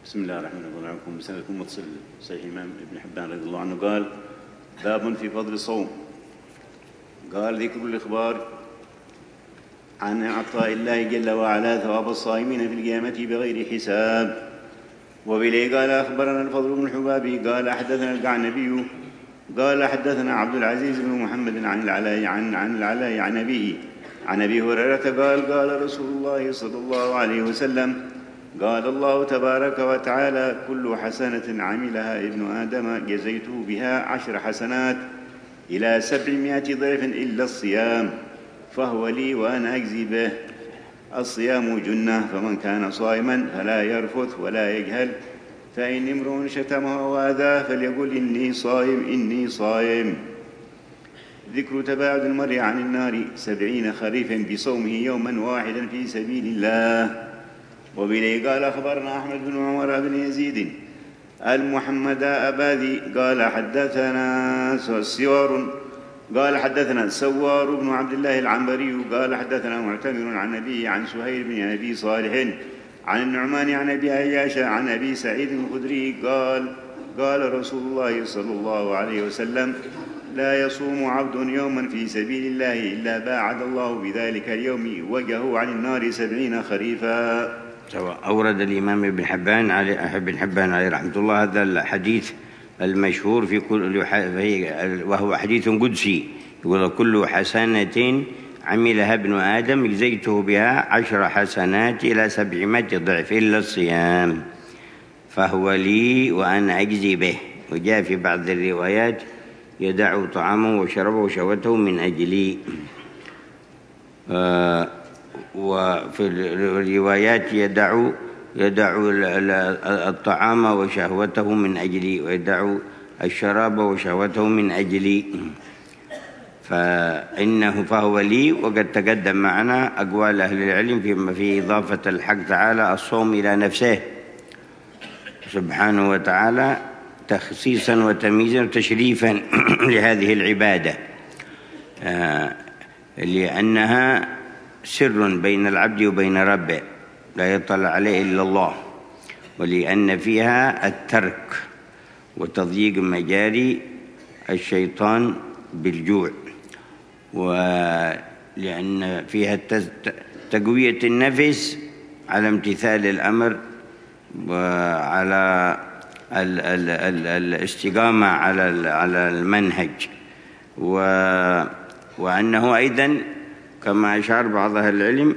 بسم الله الرحمن الرحيم. معكم بسندكم متصل صحيح الإمام ابن حبان رضي الله عنه قال: باب في فضل الصوم. قال: ذكر الإخبار عن عطاء الله جل وعلا ثواب الصائمين في القيامة بغير حساب. وبليه قال: أخبرنا الفضل بن الحبابي قال: حدثنا القعنبي قال: حدثنا عبد العزيز بن محمد عن العلاء عن أبي هريرة قال: قال رسول الله صلى الله عليه وسلم: قال الله تبارك وتعالى: كل حسنة عملها ابن آدم جزيته بها 10 حسنات إلى 700 ضعف إلا الصيام فهو لي وأنا أجزي به. الصيام جنة، فمن كان صائما فلا يرفث ولا يجهل، فإن امرؤ شتمه أو آذاه فليقل إني صائم. ذكر تباعد المرء عن النار 70 خريفا بصومه يوما واحدا في سبيل الله. وبليه قال: أخبرنا أحمد بن عمر بن يزيد المحمد أباذي قال: حدثنا سوار بن عبد الله العنبري قال: حدثنا معتمر عن أبيه عن سهيل بن أبي صالح عن النعمان عن أبي عياش عن أبي سعيد الخدري قال: قال رسول الله صلى الله عليه وسلم: لا يصوم عبد يوما في سبيل الله إلا باعد الله بذلك اليوم وجهه عن النار 70 خريفا. أورد الإمام ابن حبان عليه رحمة الله هذا الحديث المشهور في كل، وهو حديث قدسي، يقول: كل حسنة عملها ابن آدم جزيته بها 10 حسنات إلى 700 ضعف إلا الصيام فهو لي وأنا أجزي به. وجاء في بعض الروايات: يدع طعامه وشربه وشهوته من أجلي. وفي الروايات يدع الطعام وشهوته من أجلي، ويدع الشراب وشهوته من أجلي، فهو لي. وقد تقدم معنا أقوال أهل العلم في إضافة الحق تعالى الصوم إلى نفسه سبحانه وتعالى تخصيصا وتمييزا وتشريفا لهذه العبادة، لأنها سر بين العبد وبين ربه لا يطلع عليه إلا الله، ولأن فيها الترك وتضييق مجاري الشيطان بالجوع، ولأن فيها تقوية النفس على امتثال الأمر وعلى الاستقامة على المنهج، وأنه أيضا كما أشار بعض أهل العلم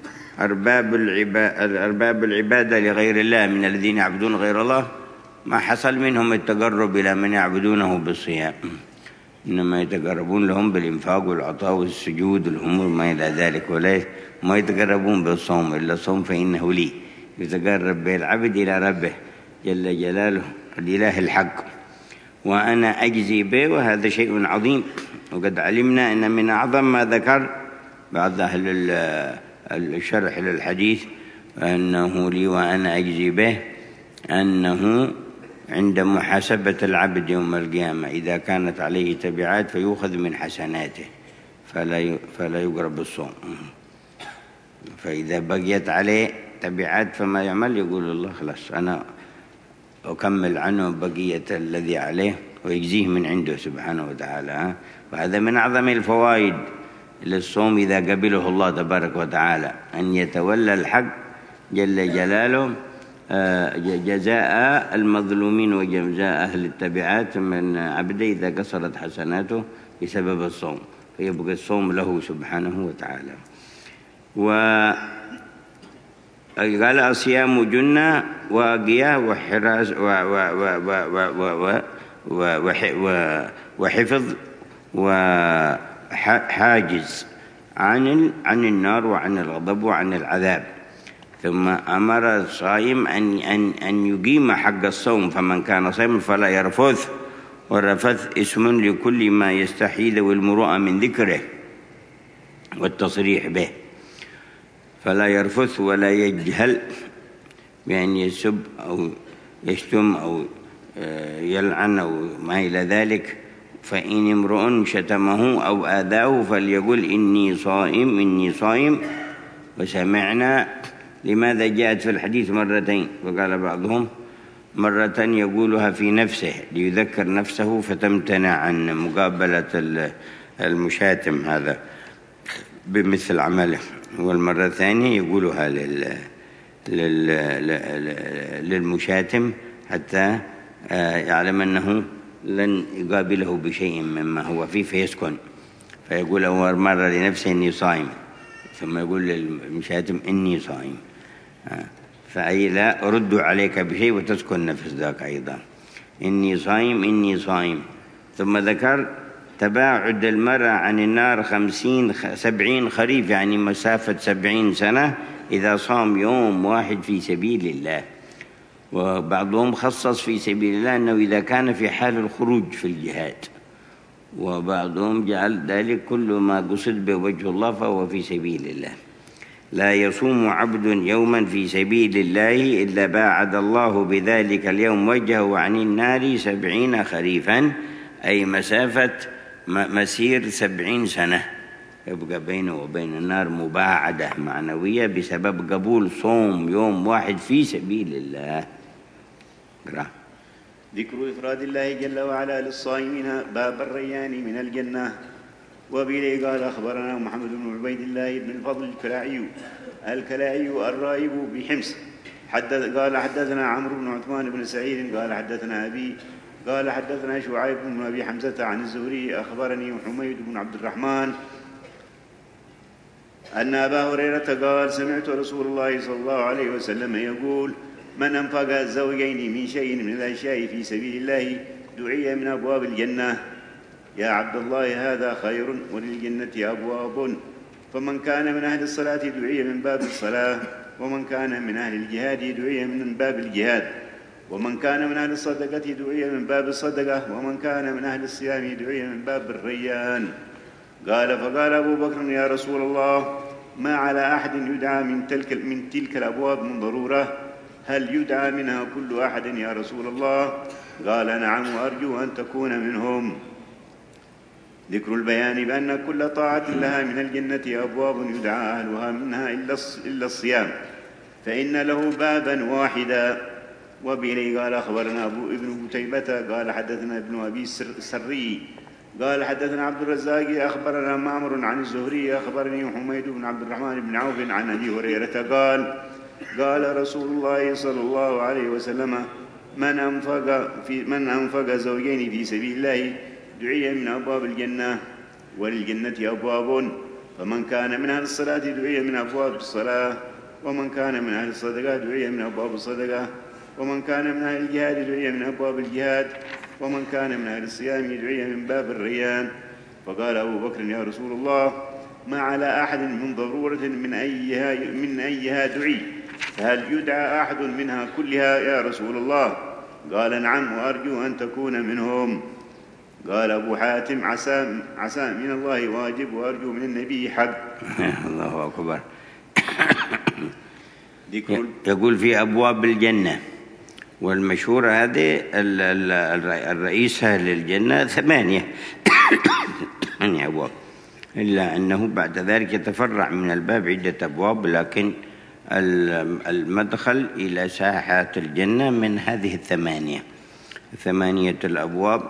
أرباب العبادة لغير الله من الذين يعبدون غير الله ما حصل منهم التقرب إلى من يعبدونه بالصيام، إنما يتقربون لهم بالإنفاق والعطاء والسجود والأمور ما إلى ذلك، ولا ما يتقربون بالصوم إلا الصوم فإنه لي، يتقرب به العبد إلى ربه جل جلاله الإله الحق وأنا أجزي به. وهذا شيء عظيم، وقد علمنا أن من أعظم ما ذكر بعض أهل الشرح للحديث أنه لي وأنا أجزي به، أنه عند محاسبة العبد يوم القيامة إذا كانت عليه تبعات فيؤخذ من حسناته فلا يقرب الصوم، فإذا بقيت عليه تبعات فما يعمل يقول الله خلاص أنا أكمل عنه بقية الذي عليه ويجزيه من عنده سبحانه وتعالى. وهذا من أعظم الفوائد للصوم إذا قبله الله تبارك وتعالى، أن يتولى الحق جل جلاله جزاء المظلومين وجزاء أهل التبعات من عبده إذا قصرت حسناته بسبب الصوم، فيبقى الصوم له سبحانه وتعالى. وقال: الصيام جنة وقياه وحراس وحفظ وحاجز عن النار وعن الغضب وعن العذاب. ثم أمر الصائم أن يقيم حق الصوم، فمن كان صائما فلا يرفث، والرفث اسم لكل ما يستحيي ذوي المروءة من ذكره والتصريح به، فلا يرفث ولا يجهل بأن يسب أو يشتم أو يلعن أو ما إلى ذلك. فإن امرؤ شتمه أو آذاه فليقل إني صائم. وسمعنا لماذا جاءت في الحديث مرتين؟ وقال بعضهم مرة يقولها في نفسه ليذكر نفسه فتمتنع عن مقابلة المشاتم هذا بمثل عمله، والمرة الثانية يقولها للمشاتم حتى يعلم أنه لن يقابله بشيء مما هو فيه فيسكن، فيقول أول مرة لنفسه إني صائم، ثم يقول للمشاتم إني صائم، فأي لا أرد عليك بشيء وتسكن نفس ذاك أيضا، إني صائم إني صائم. ثم ذكر تباعد المرء عن النار 70 خريف، يعني مسافة 70 سنة إذا صام يوم واحد في سبيل الله. وبعضهم خصص في سبيل الله أنه إذا كان في حال الخروج في الجهاد، وبعضهم جعل ذلك كل ما قصد بوجه الله فهو في سبيل الله. لا يصوم عبد يوما في سبيل الله إلا باعد الله بذلك اليوم وجهه عن النار 70 خريفا، أي مسافة مسير 70 سنة، يبقى بينه وبين النار مباعدة معنوية بسبب قبول صوم يوم واحد في سبيل الله. ذكر إفراد الله جل وعلا للصائمين باب الريان من الجنة. وبه قال أخبرنا محمد بن عبيد الله بن الفضل الكلاعي الرائب بحمص قال حدثنا عمرو بن عثمان بن سعيد قال حدثنا أبي قال حدثنا شعيب بن أبي حمزة عن الزهري أخبرني حميد بن عبد الرحمن أن أبا هريرة قال سمعت رسول الله صلى الله عليه وسلم يقول من أنفق الزوجين من شيء من الأشياء في سبيل الله دعي من أبواب الجنة. يا عبد الله هذا خير وللجنة أبواب، فمن كان من أهل الصلاة دعي من باب الصلاة، ومن كان من أهل الجهاد دعي من باب الجهاد، ومن كان من أهل الصدقة دعي من باب الصدقة، ومن كان من أهل الصيام دعي من باب الريان. قال فقال أبو بكر يا رسول الله ما على أحد يدعى من تلك الأبواب من ضرورة، هل يدعى منها كل أحد يا رسول الله؟ قال نعم وأرجو أن تكون منهم. ذكر البيان بأن كل طاعة لها من الجنة أبواب يدعى أهلها منها إلا الصيام، فإن له بابا واحدا. وبه قال أخبرنا ابن قتيبة قال حدثنا ابن أبي السري قال حدثنا عبد الرزاق أخبرنا معمر عن الزهري أخبرني حميد بن عبد الرحمن بن عوف عن أبي هريرة قال رسول الله صلى الله عليه وسلم من أنفق زوجين في سبيل الله دعي من أبواب الجنة، وللجنة أبواب، فمن كان من أهل الصلاة دعي من أبواب الصلاة، ومن كان من أهل الصدقة دعي من أبواب الصدقة، ومن كان من أهل الجهاد دعي من أبواب الجهاد، ومن كان من أهل الصيام دعي من باب الريان. فقال أبو بكر يا رسول الله ما على أحد من ضرورة من أيها دعي، فهل يدعى أحد منها كلها يا رسول الله؟ قال نعم وأرجو أن تكون منهم. قال أبو حاتم عسى من الله واجب وأرجو من النبي حق. الله أكبر. يقول في أبواب الجنة، والمشهور هذه الرئيسة للجنة 8 أبواب، إلا أنه بعد ذلك يتفرع من الباب عدة أبواب، لكن المدخل إلى ساحات الجنة من هذه 8 الأبواب.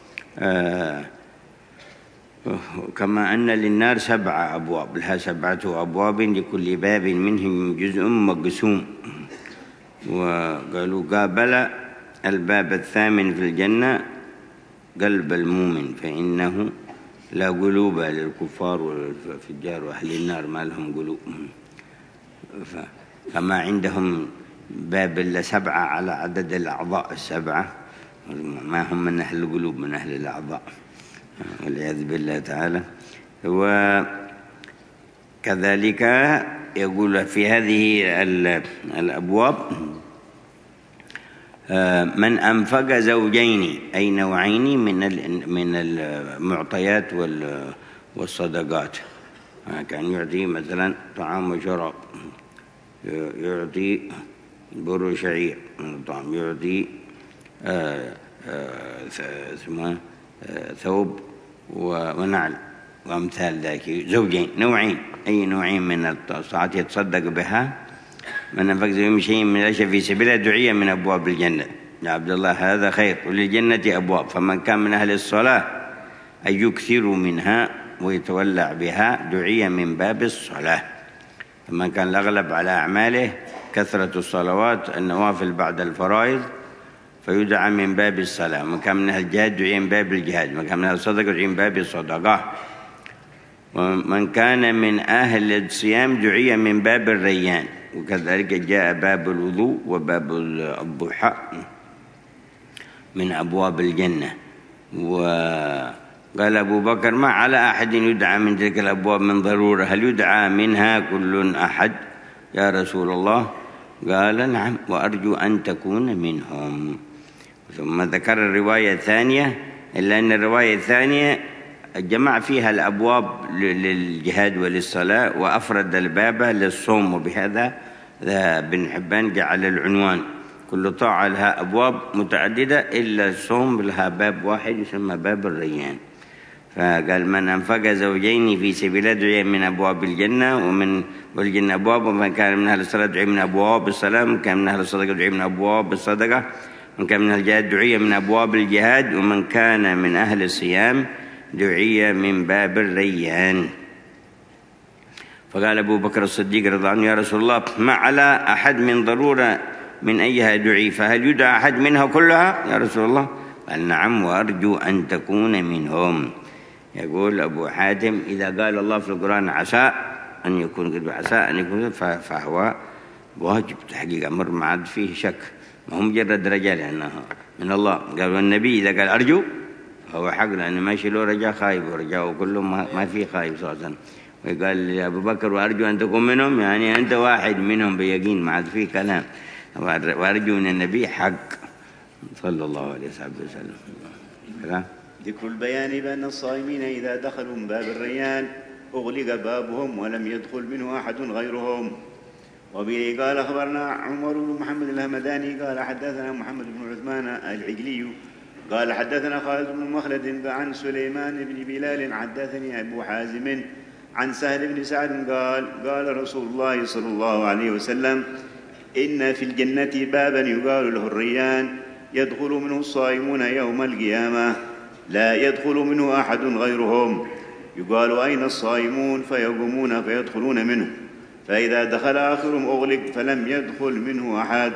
كما أن للنار 7 أبواب، لها 7 أبواب لكل باب منهم جزء مقسوم. وقالوا قابل الباب 8 في الجنة قلب المؤمن، فإنه لا قلوب للكفار والفجار وأهل النار ما لهم قلوب، فما عندهم باب إلا 7 على عدد الأعضاء 7، ما هم من أهل القلوب من أهل الأعضاء والعياذ بالله تعالى. وكذلك يقول في هذه الأبواب من أنفق زوجين، أي نوعين من المعطيات والصدقات. كان يعطي مثلا طعام وشراب، يعطي بر شعير طعام، يعطي ثوب ونعل وأمثال ذلك. زوجين، نوعين، أي نوعين من الطاعات يتصدق بها من أنفق من شيء من الأشياء في سبيله دعي من أبواب الجنة. يا عبد الله هذا خير، وللجنة أبواب، فمن كان من أهل الصلاة أن يكثروا منها ويتولع بها دعي من باب الصلاة. فمن كان الأغلب على أعماله كثرة الصلوات النوافل بعد الفرائض فيدعى من باب الصلاة. من كان من أهل الجهاد دعي من باب الجهاد. من كان من أهل الصدقة دعي من باب الصدقة. ومن كان من أهل الصيام دعي من باب الريان. وكذلك جاء باب الوضوء وباب الضحى من أبواب الجنة. وقال أبو بكر: ما على أحد يدعى من تلك الأبواب من ضرورة، هل يدعى منها كل أحد يا رسول الله؟ قال: نعم، وأرجو أن تكون منهم. ثم ذكر الرواية الثانية، إلا أن الرواية الثانية جمع فيها الأبواب للجهاد وللصلاة وأفرد الباب للصوم، وبهذا ابن حبان جعل العنوان كل طاعة لها أبواب متعددة إلا الصوم لها باب واحد يسمى باب الريان. فقال: من أنفق زوجين في سبيل دعي من أبواب الجنة، ومن والجنة أبواب، ومن كان من أهل الصلاة دعي من أبواب الصلاة، ومن كان من أهل الصدقة دعي من أبواب الصدقة، ومن كان من أهل الجهاد دعي من أبواب الجهاد، ومن كان من أهل الصيام دعي من باب الريان. فقال أبو بكر الصديق رضي الله عنه: يا رسول الله، ما على أحد من ضرورة من أيها دعي، فهل يدعى أحد منها كلها يا رسول الله؟ قال: نعم، وأرجو أن تكون منهم. يقول أبو حاتم: إذا قال الله في القرآن عسى أن يكون قد عسى أن يكون، فهو واجب تحقيق أمر ما عاد فيه شك، ما هو مجرد رجاء لأنه من الله. قال: والنبي إذا قال أرجو هو حق، لأنه ماشي له رجاء خايب، ورجاء كله ما فيه خايب صلى الله عليه وسلم. وقال لأبو بكر: وأرجو أن تكون منهم، يعني أنت واحد منهم بيقين، ما عاد فيه كلام. وأرجو من النبي حق صلى الله عليه وسلم. ذكر البيان بأن الصائمين إذا دخلوا من باب الريان أغلق بابهم ولم يدخل منه أحد غيرهم. وبه قال: أخبرنا عمر بن محمد الهمداني قال: حدثنا محمد بن عثمان العجلي قال: حدثنا خالد بن مخلد عن سليمان بن بلال حدثني أبو حازم عن سهل بن سعد قال رسول الله صلى الله عليه وسلم: إن في الجنة بابا يقال له الريان يدخل منه الصائمون يوم القيامة لا يدخل منه أحد غيرهم، يقال: أين الصائمون؟ فيقومون فيدخلون منه، فإذا دخل آخرهم أغلق فلم يدخل منه أحد.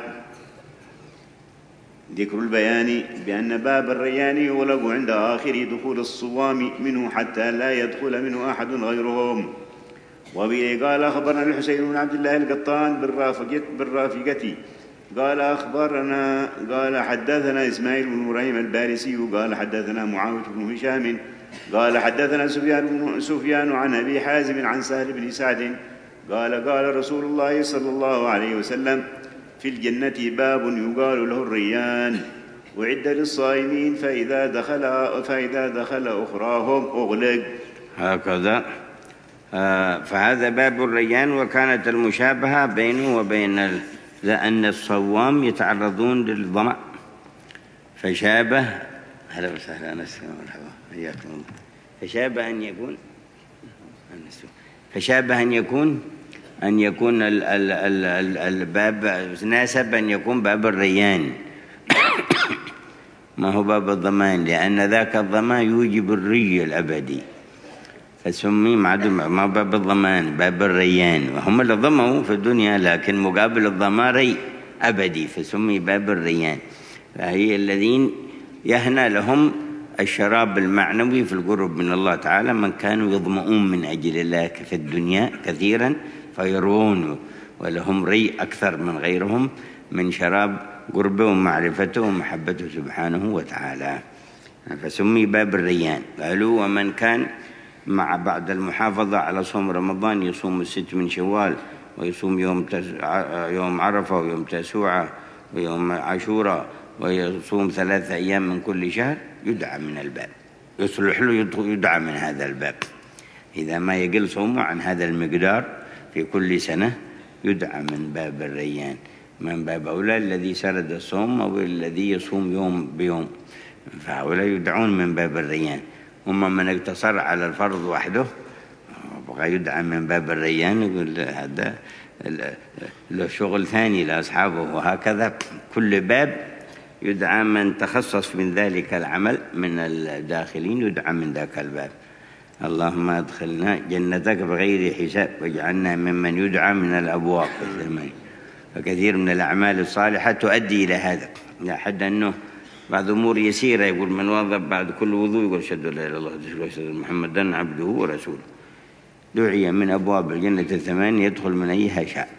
ذكر البيان بأن باب الريان يغلق عند آخر دخول الصوام منه حتى لا يدخل منه أحد غيرهم. وبه قال: أخبرنا الحسين بن عبد الله القطان بالرافقة قال: أخبرنا قال: حدثنا إسماعيل بن إبراهيم البارسي قال: حدثنا معاوية بن هشام قال: حدثنا سفيان عن أبي حازم عن سهل بن سعد قال: رسول الله صلى الله عليه وسلم: في الجنة باب يقال له الريان وعد للصائمين فإذا دخل أخراهم أغلق. هكذا. فهذا باب الريان. وكانت المشابهة بينه وبين لأن الصوام يتعرضون للظمأ فشابه. هلا وسهلا، مرحبا، حياكم الله. فشابه أن يكون الباب ناسب أن يكون باب الريان ما هو باب الضمان، لأن ذاك الضمان يوجب الري الأبدي، فسمي ما باب الضمان، باب الريان. وهم اللي ضموا في الدنيا، لكن مقابل الضمان ري أبدي، فسمي باب الريان. فهي الذين يهنى لهم الشراب المعنوي في القرب من الله تعالى، من كانوا يظمؤون من أجل الله في الدنيا كثيرا فيروون، ولهم ري أكثر من غيرهم من شراب قربه ومعرفته ومحبته سبحانه وتعالى، فسمي باب الريان. قالوا: ومن كان مع بعد المحافظة على صوم رمضان يصوم 6 من شوال، ويصوم يوم عرفة ويوم تسوعة ويوم عاشوراء، ويصوم 3 أيام من كل شهر، يدعى من الباب، يصلح له يدعى من هذا الباب. إذا ما يقل صومه عن هذا المقدار في كل سنة يدعى من باب الريان. من باب أولى الذي سرد الصوم أو الذي يصوم يوم بيوم، فهؤلاء يدعون من باب الريان. أما من اقتصر على الفرض وحده بغى يدعى من باب الريان، يقول هذا له شغل ثاني لأصحابه، وهكذا كل باب يدعى من تخصص من ذلك العمل من الداخلين يدعى من ذاك الباب. اللهم ادخلنا جنتك بغير حساب واجعلنا ممن يدعى من الأبواب الثمانية. فكثير من الأعمال الصالحة تؤدي إلى هذا، إلى حد أنه بعض أمور يسيرة يقول من وضب بعد كل وضوء يقول أشهد أن لا إله إلا الله وأشهد أن محمدا عبده ورسوله، دعي من أبواب الجنة الثمانية يدخل من أيها شاء.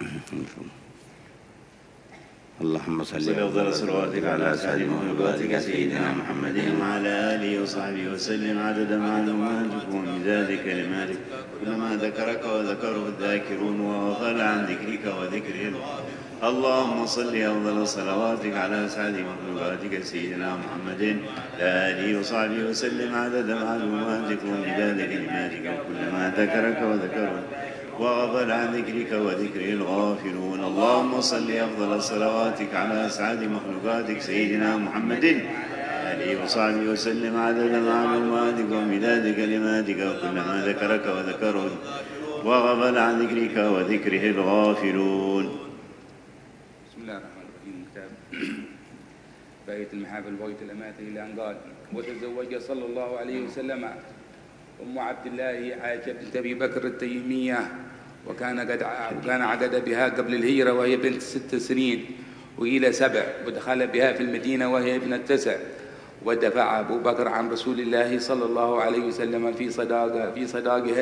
اللهم صل أفضل صلواتك على سعد محباتك سيدنا محمد وعلى آله وصحبه وسلم عدد معلوماتك ومداد كلماتك، كلما ذكرك وذكره الذاكرون وغفل عن ذكرك وذكرهم. اللهم صل أفضل صلواتك على سعد محباتك سيدنا محمد وعلى آله وصحبه وسلم عدد معلوماتك ومداد كلماتك، كلما ذكرك وذكره وغفل عن ذكرك وذكر الغافلون. اللهم صل أفضل صلواتك على أسعد مخلوقاتك سيدنا محمد آله وصحبه وسلم عدد معلوماتك ومداد كلماتك، وكلما ذكرك وذكره وغفل عن ذكرك وذكره الغافلون. بسم الله الرحمن الرحيم. كتاب بقية المحافل بغية الأماتة إلى أن قال: وتزوج صلى الله عليه وسلم أم عبد الله عائشة بنت أبي بكر التيمية، وكان عقد بها قبل الهجرة وهي بنت 6 سنين وإلى 7، ودخل بها في المدينة وهي ابنة 9، ودفع أبو بكر عن رسول الله صلى الله عليه وسلم في صداقها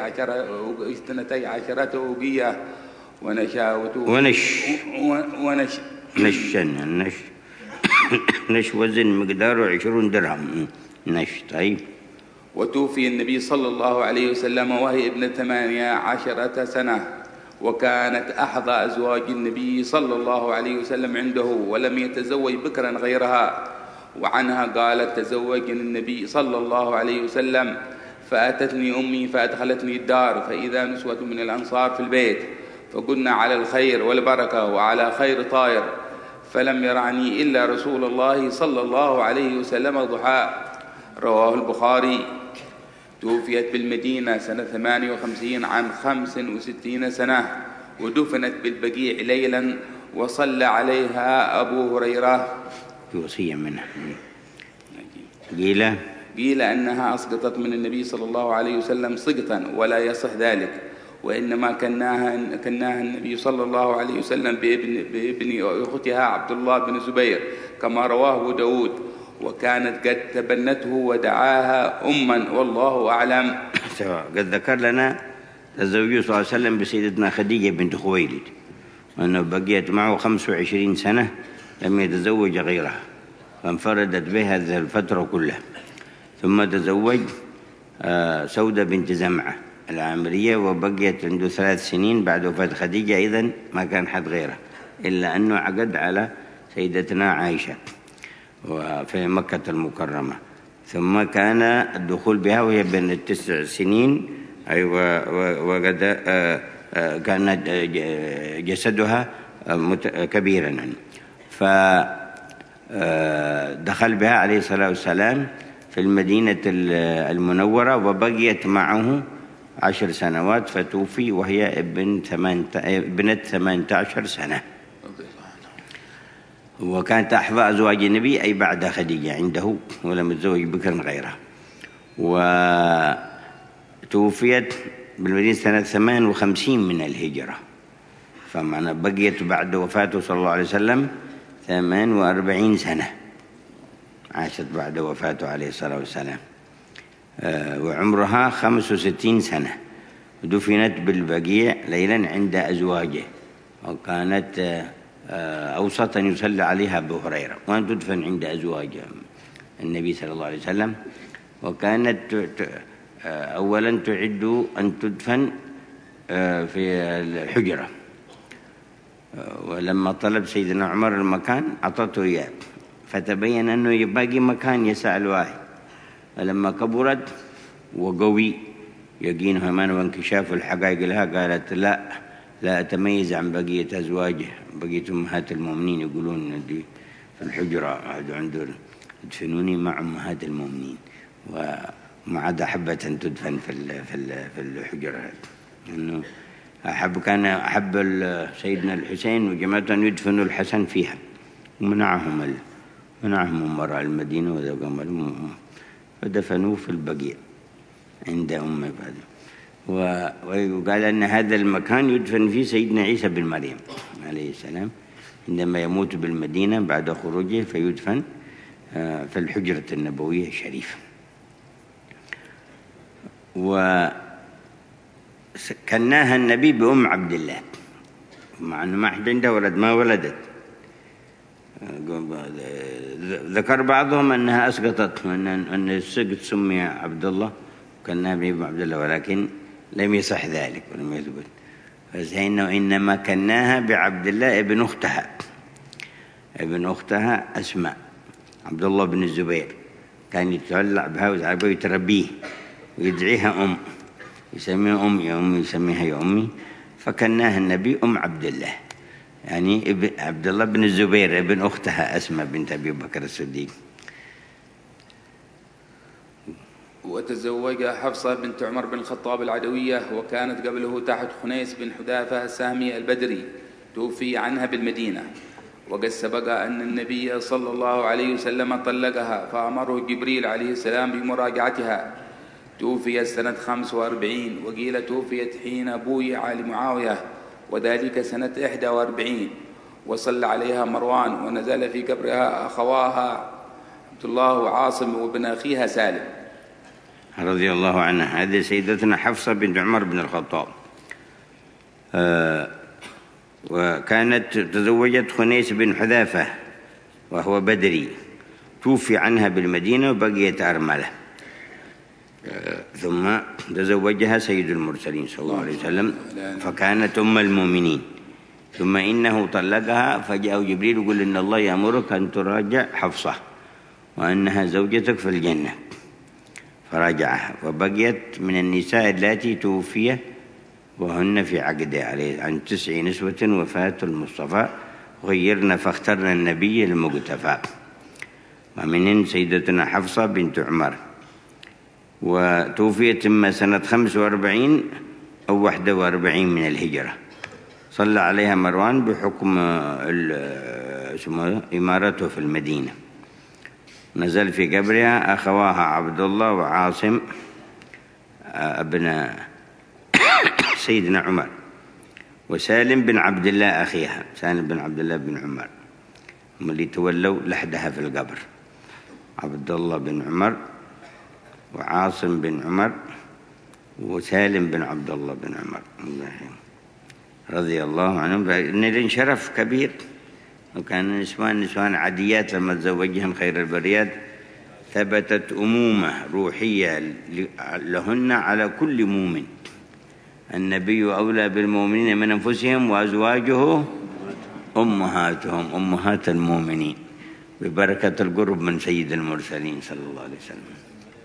12 أوقية نش وزن مقداره 20 درهم نش. طيب. وتوفي النبي صلى الله عليه وسلم وهي ابنة 18 سنة، وكانت أحظى أزواج النبي صلى الله عليه وسلم عنده، ولم يتزوج بكرا غيرها. وعنها قالت: تزوجني النبي صلى الله عليه وسلم فأتتني أمي فأدخلتني الدار، فإذا نسوة من الأنصار في البيت، فقلنا على الخير والبركة وعلى خير طائر، فلم يرعني إلا رسول الله صلى الله عليه وسلم ضحى. رواه البخاري. توفيت بالمدينة سنة 58 عن 65 سنة، ودفنت بالبقيع ليلا، وصلى عليها أبو هريرة في وصية منه. قيل أنها أسقطت من النبي صلى الله عليه وسلم سقطا، ولا يصح ذلك، وإنما كناها النبي صلى الله عليه وسلم بابن أختها عبد الله بن زبير كما رواه داود، وكانت قد تبنته ودعاها أما، والله أعلم. قد ذكر لنا الزوج صلى الله عليه وسلم بسيدتنا خديجة بنت خويلد، وأنه بقيت معه 25 سنة لم يتزوج غيرها، فانفردت بها هذه الفترة كلها. ثم تزوج سودة بنت زمعة العامرية، وبقيت عنده 3 سنين بعد وفاة خديجة، إذن ما كان حد غيره، إلا أنه عقد على سيدتنا عائشة وفي مكة المكرمة. ثم كان الدخول بها وهي بين 9 سنين، وقد كان جسدها كبيرا، فدخل بها عليه الصلاة والسلام في المدينة المنورة، وبقيت معه 10 سنوات، فتوفي وهي ابنة 18 سنة. وكانت أحظى أزواج النبي أي بعد خديجة عنده، ولم يتزوج بكر غيرها. وتوفيت بالمدينة سنة 58 من الهجرة، فمعنى بقيت بعد وفاته صلى الله عليه وسلم 48 سنة عاشت بعد وفاته عليه الصلاة والسلام، وعمرها 65 سنة، ودفنت بالبقيع ليلا عند أزواجه، وكانت أوسط أن يصلى عليها أبو هريرة، وأن تدفن عند أزواج النبي صلى الله عليه وسلم. وكانت أولا تعد أن تدفن في الحجرة، ولما طلب سيدنا عمر المكان أعطته إياه، فتبين أنه يبقى مكان يسع الواحد. فلما كبرت وقوي يقينها من وانكشاف الحقائق لها، قالت: لا أتميز عن بقية أزواجه، بقية أمهات المؤمنين يقولون دي في الحجرة عندهم يدفنوني مع أمهات المؤمنين، وما عاد حبة تدفن في الحجرة، إنه كان أحب سيدنا الحسين وجماعة أن يدفنوا الحسن فيها، ومنعهم أمراء المدينة ودفنوه في البقيع عند أم فاطمة. وقال أن هذا المكان يدفن فيه سيدنا عيسى بن مريم عليه السلام عندما يموت بالمدينة بعد خروجه، فيدفن في الحجرة النبوية الشريفة. وكناها النبي بأم عبد الله، مع أنه ما حد عنده ولد، ما ولدت. ذكر بعضهم أنها أسقطت، أن السقط سمي عبد الله وكناها بأم عبد الله، ولكن لم يصح ذلك ولم يثبت. فإنه إنما كناها بعبد الله ابن أختها أسماء، عبد الله بن الزبير، كان يتعلق بها ويتربيه ويدعيها يسميها أمي يسميها يا أمي، فكناها النبي أم عبد الله، يعني عبد الله بن الزبير ابن أختها أسماء بنت أبي بكر الصديق. وتزوج حفصة بنت عمر بن الخطاب العدوية، وكانت قبله تحت خنيس بن حذافة السهمي البدري، توفي عنها بالمدينة. وقد سبق أن النبي صلى الله عليه وسلم طلقها، فأمره جبريل عليه السلام بمراجعتها. توفيت سنة 45، وقيل توفيت حين بويع لمعاوية، وذلك سنة 41. وصلى عليها مروان، ونزل في قبرها أخواها عبد الله وعاصم وابن أخيها سالم رضي الله عنها. هذه سيدتنا حفصة بنت عمر بن الخطاب، وكانت تزوجت خنيس بن حذافة وهو بدري، توفي عنها بالمدينة وبقيت أرملة. ثم تزوجها سيد المرسلين صلى الله عليه وسلم، فكانت أم المؤمنين. ثم إنه طلقها، فجاء جبريل يقول إن الله يأمرك أن تراجع حفصة وأنها زوجتك في الجنة، فراجعها. وبقيت من النساء التي توفي وهن في عقده عليه عن 9 نسوة وفاة المصطفى، غيرنا فاخترنا النبي المقتفى، ومنهن سيدتنا حفصة بنت عمر، وتوفيت إما سنة 45 أو 41 من الهجرة. صلى عليها مروان بحكم إمارته في المدينة. نزل في قبرها أخواها عبد الله وعاصم ابن سيدنا عمر، وسالم بن عبد الله أخيها، سالم بن عبد الله بن عمر، هم اللي تولوا لحدها في القبر. عبد الله بن عمر وعاصم بن عمر وسالم بن عبد الله بن عمر رضي الله عنهم. إن شرف كبير، وكان نسوان عاديات لما تزوجهم خير البريات، ثبتت أمومة روحية لهن على كل مؤمن. النبي أولى بالمؤمنين من أنفسهم، وأزواجه أمهاتهم، أمهات المؤمنين، ببركة القرب من سيد المرسلين صلى الله عليه وسلم.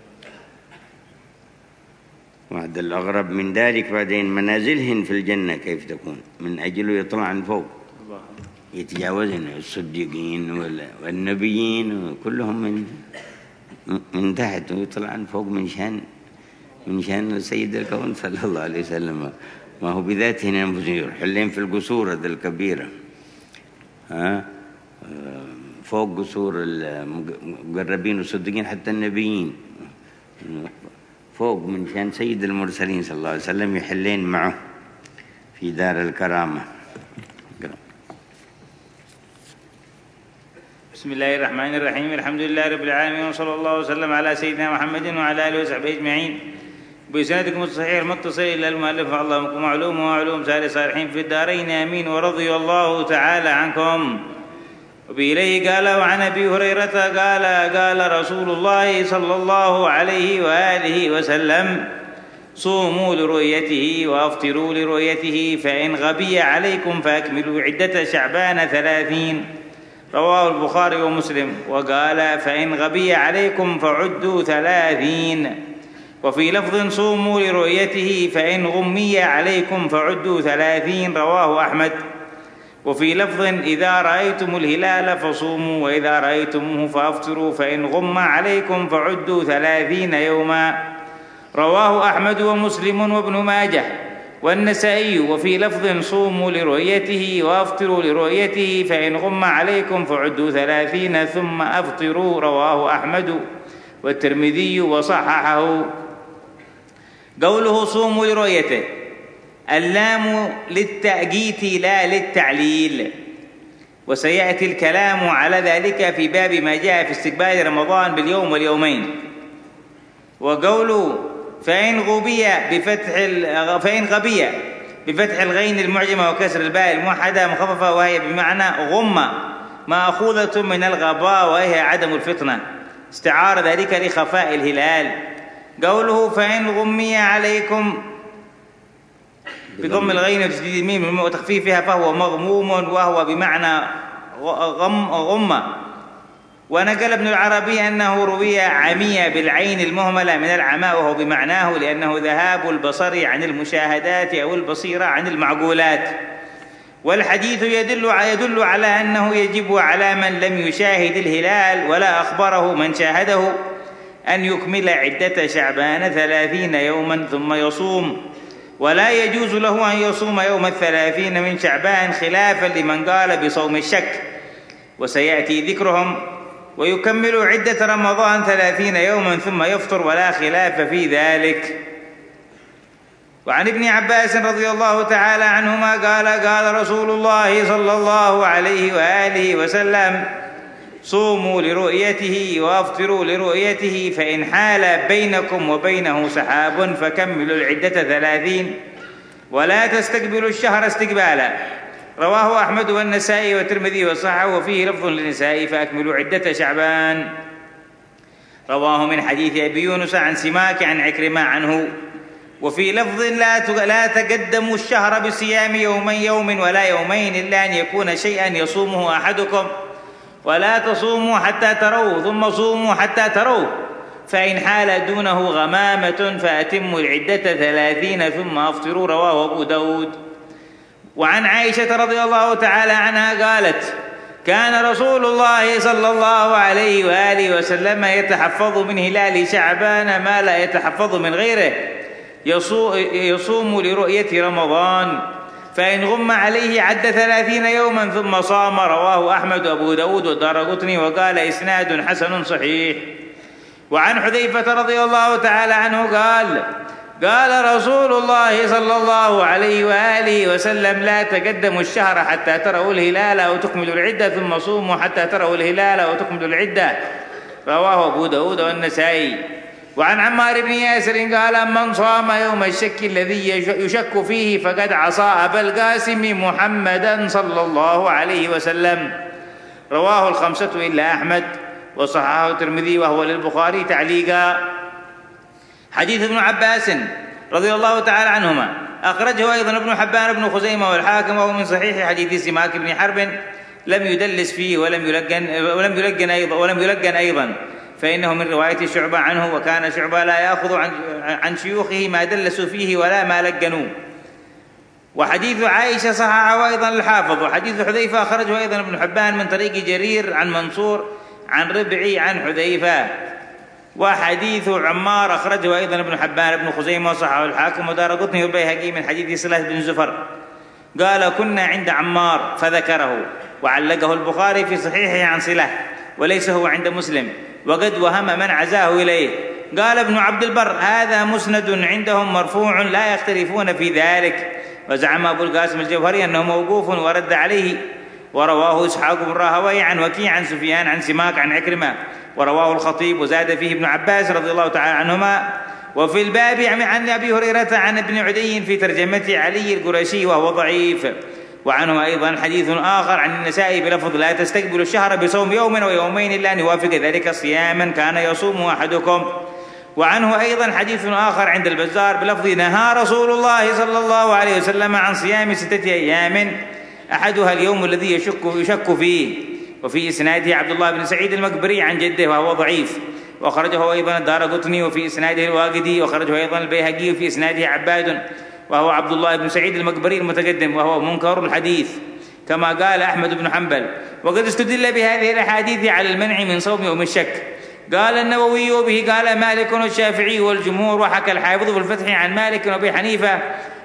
وعد الأغرب من ذلك بعدين منازلهن في الجنة كيف تكون، من أجله يطلعن فوق، يتجاوزن الصديقين والنبيين وكلهم من تحت، ويطلعن فوق من شان سيد الكون صلى الله عليه وسلم. ما هو بذاتهن أنفسهم يحلين في القصور هذه الكبيرة، فوق قصور المقربين والصديقين حتى النبيين، فوق من شان سيد المرسلين صلى الله عليه وسلم، يحلين معه في دار الكرامة. بسم الله الرحمن الرحيم. الحمد لله رب العالمين، وصلى الله وسلم على سيدنا محمد وعلى آله وصحبه أجمعين. بسندكم الصحيح المتصل إلى المؤلف، اللهم معلوم وعلوم سائر الصالحين في الدارين آمين. ورضي الله تعالى عنكم. وبإليه قال: وعن أبي هريرة قال رسول الله صلى الله عليه وآله وسلم: صوموا لرؤيته وأفطروا لرؤيته، فإن غبي عليكم فأكملوا عدة شعبان 30. رواه البخاري ومسلم. وقال: فإن غبي عليكم فعدوا 30. وفي لفظ: صوموا لرؤيته، فإن غمي عليكم فعدوا 30. رواه أحمد. وفي لفظ: إذا رأيتم الهلال فصوموا، وإذا رأيتموه فأفطروا، فإن غم عليكم فعدوا 30 يوما. رواه أحمد ومسلم وابن ماجه. والنسائي. وفي لفظ صوموا لرؤيته وافطروا لرؤيته فإن غم عليكم فعدوا 30 ثم أفطروا. رواه أحمد والترمذي وصححه. قوله صوموا لرؤيته، اللام للتأجيت لا للتعليل، وسيأتي الكلام على ذلك في باب ما جاء في استقبال رمضان باليوم واليومين. وقوله فإن غبي بفتح الغين المعجمة وكسر الباء الموحدة مخففة، وهي بمعنى غمة مأخوذة من الغباء وهي عدم الفطنة، استعار ذلك لخفاء الهلال. قوله فإن غمي عليكم بضم الغين وتشديد الميم وتخفيفها فهو مغموم، وهو بمعنى غمة. ونقل ابن العربي أنه روي عمي بالعين المهملة من العماء، وهو بمعناه لأنه ذهاب البصر عن المشاهدات أو البصيرة عن المعقولات. والحديث يدل على أنه يجب على من لم يشاهد الهلال ولا أخبره من شاهده أن يكمل عدة شعبان 30 يوما ثم يصوم، ولا يجوز له أن يصوم يوم 30 من شعبان خلافا لمن قال بصوم الشك، وسيأتي ذكرهم. ويكمل عدة رمضان 30 يوما ثم يفطر، ولا خلاف في ذلك. وعن ابن عباس رضي الله تعالى عنهما قال رسول الله صلى الله عليه وآله وسلم: صوموا لرؤيته وافطروا لرؤيته، فإن حال بينكم وبينه سحاب فكملوا العدة 30، ولا تستقبلوا الشهر استقبالا. رواه أحمد والنسائي والترمذي وصححه، وفيه لفظ للنسائي: فأكملوا عدة شعبان. رواه من حديث أبي يونس عن سماك عن عكرمة عنه. وفي لفظ: لا تقدموا الشهر بصيام يوم ولا يومين إلا أن يكون شيئا يصومه أحدكم، ولا تصوموا حتى تروا ثم صوموا حتى تروا، فإن حال دونه غمامة فأتموا العدة 30 ثم أفطروا. رواه أبو داود. وعن عائشة رضي الله تعالى عنها قالت: كان رسول الله صلى الله عليه وآله وسلم يتحفظ من هلال شعبان ما لا يتحفظ من غيره، يصوم لرؤية رمضان، فإن غم عليه عد 30 يوما ثم صام. رواه أحمد وأبو داود والدارقطني، وقال: إسناد حسن صحيح. وعن حذيفة رضي الله تعالى عنه قال رسول الله صلى الله عليه وآله وسلم: لا تقدموا الشهر حتى تروا الهلال أو تكملوا العدة، ثم صوموا حتى تروا الهلال أو تكملوا العدة. رواه أبو داود والنسائي. وعن عمار بن ياسر قال: من صام يوم الشك الذي يشك فيه فقد عصى أبا القاسم محمدا صلى الله عليه وسلم. رواه الخمسة إلا أحمد، وصححه الترمذي وهو للبخاري تعليقا. حديث ابن عباس رضي الله تعالى عنهما أخرجه أيضا ابن حبان بن خزيمة والحاكم، وهو من صحيح حديث سماك بن حرب، لم يدلس فيه ولم يلقن أيضا، فإنه من رواية شعبة عنه، وكان شعبة لا يأخذ عن شيوخه ما دلسوا فيه ولا ما لقنوا. وحديث عائشة صححه أيضا الحافظ. وحديث حذيفة أخرجه أيضا ابن حبان من طريق جرير عن منصور عن ربعي عن حذيفة. وحديث عمار أخرجه أيضا ابن حبان بن خزيمة وصححه الحاكم ودارقطني والبيهقي من حديث صلة بن زفر قال: كنا عند عمار فذكره، وعلقه البخاري في صحيحه عن صلة، وليس هو عند مسلم، وقد وهم من عزاه إليه. قال ابن عبد البر: هذا مسند عندهم مرفوع لا يختلفون في ذلك. وزعم أبو القاسم الجوهري أنه موقوف ورد عليه. ورواه إسحاق بن راهويه عن وكيع عن سفيان عن سماك عن عكرمة، ورواه الخطيب، وزاد فيه ابن عباس رضي الله تعالى عنهما. وفي الباب عن أبي هريرة عن ابن عدي في ترجمة علي القرشي وهو ضعيف. وعنه أيضا حديث آخر عن النسائي بلفظ: لا تستقبلوا الشهر بصوم يوم ويومين إلا أن يوافق ذلك صياما كان يصوم أحدكم. وعنه أيضا حديث آخر عند البزار بلفظ: نهى رسول الله صلى الله عليه وسلم عن صيام 6 أيام أحدها اليوم الذي يشك فيه. وفي إسناده عبد الله بن سعيد المقبري عن جده وهو ضعيف، وأخرجه أيضا الدارقطني، وفي إسناده الواقدي، وأخرجه أيضا البيهقي، وفي إسناده عباد وهو عبد الله بن سعيد المقبري المتقدم، وهو منكر الحديث كما قال أحمد بن حنبل. وقد استدل بهذه الأحاديث على المنع من صوم يوم الشك. قال النووي: وبه قال مالك والشافعي والجمهور. وحكى الحافظ في الفتح عن مالك وأبي حنيفة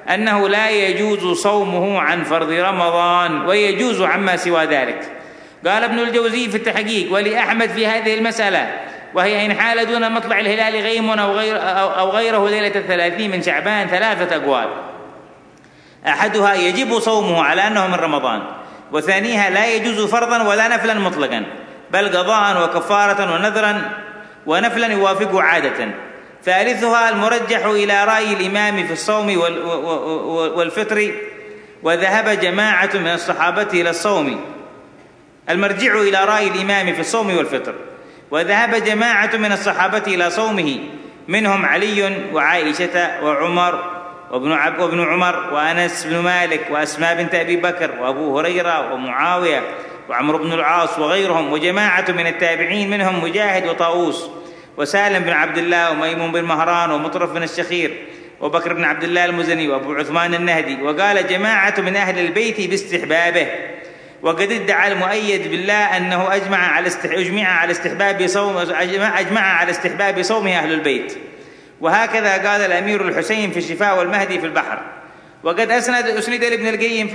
أنه لا يجوز صومه عن فرض رمضان ويجوز عما سوى ذلك. قال ابن الجوزي في التحقيق: ولأحمد في هذه المسألة، وهي إن حال دون مطلع الهلال غيم أو غيره ليلة 30 من شعبان، 3 أقوال: أحدها يجب صومه على أنه من رمضان، وثانيها لا يجوز فرضا ولا نفلا مطلقا، بل قضاء وكفارة ونذرا ونفلا يوافق عادة. ثالثها المرجح إلى رأي الإمام في الصوم والفطر، وذهب جماعة من الصحابة إلى الصوم. المرجع إلى رأي الإمام في الصوم والفطر، وذهب جماعة من الصحابة إلى صومه، منهم علي وعائشة وعمر وابن عمر وأنس بن مالك وأسماء بنت أبي بكر وأبو هريرة ومعاوية وعمرو بن العاص وغيرهم، وجماعة من التابعين منهم مجاهد وطاووس وسالم بن عبد الله وميمون بن مهران ومطرف بن الشخير وبكر بن عبد الله المزني وأبو عثمان النهدي. وقال جماعة من أهل البيت باستحبابه، وقد ادعى المؤيد بالله أنه أجمع على استحباب صومه أهل البيت. وهكذا قال الأمير الحسين في الشفاء والمهدي في البحر. وقد أسند لابن القيم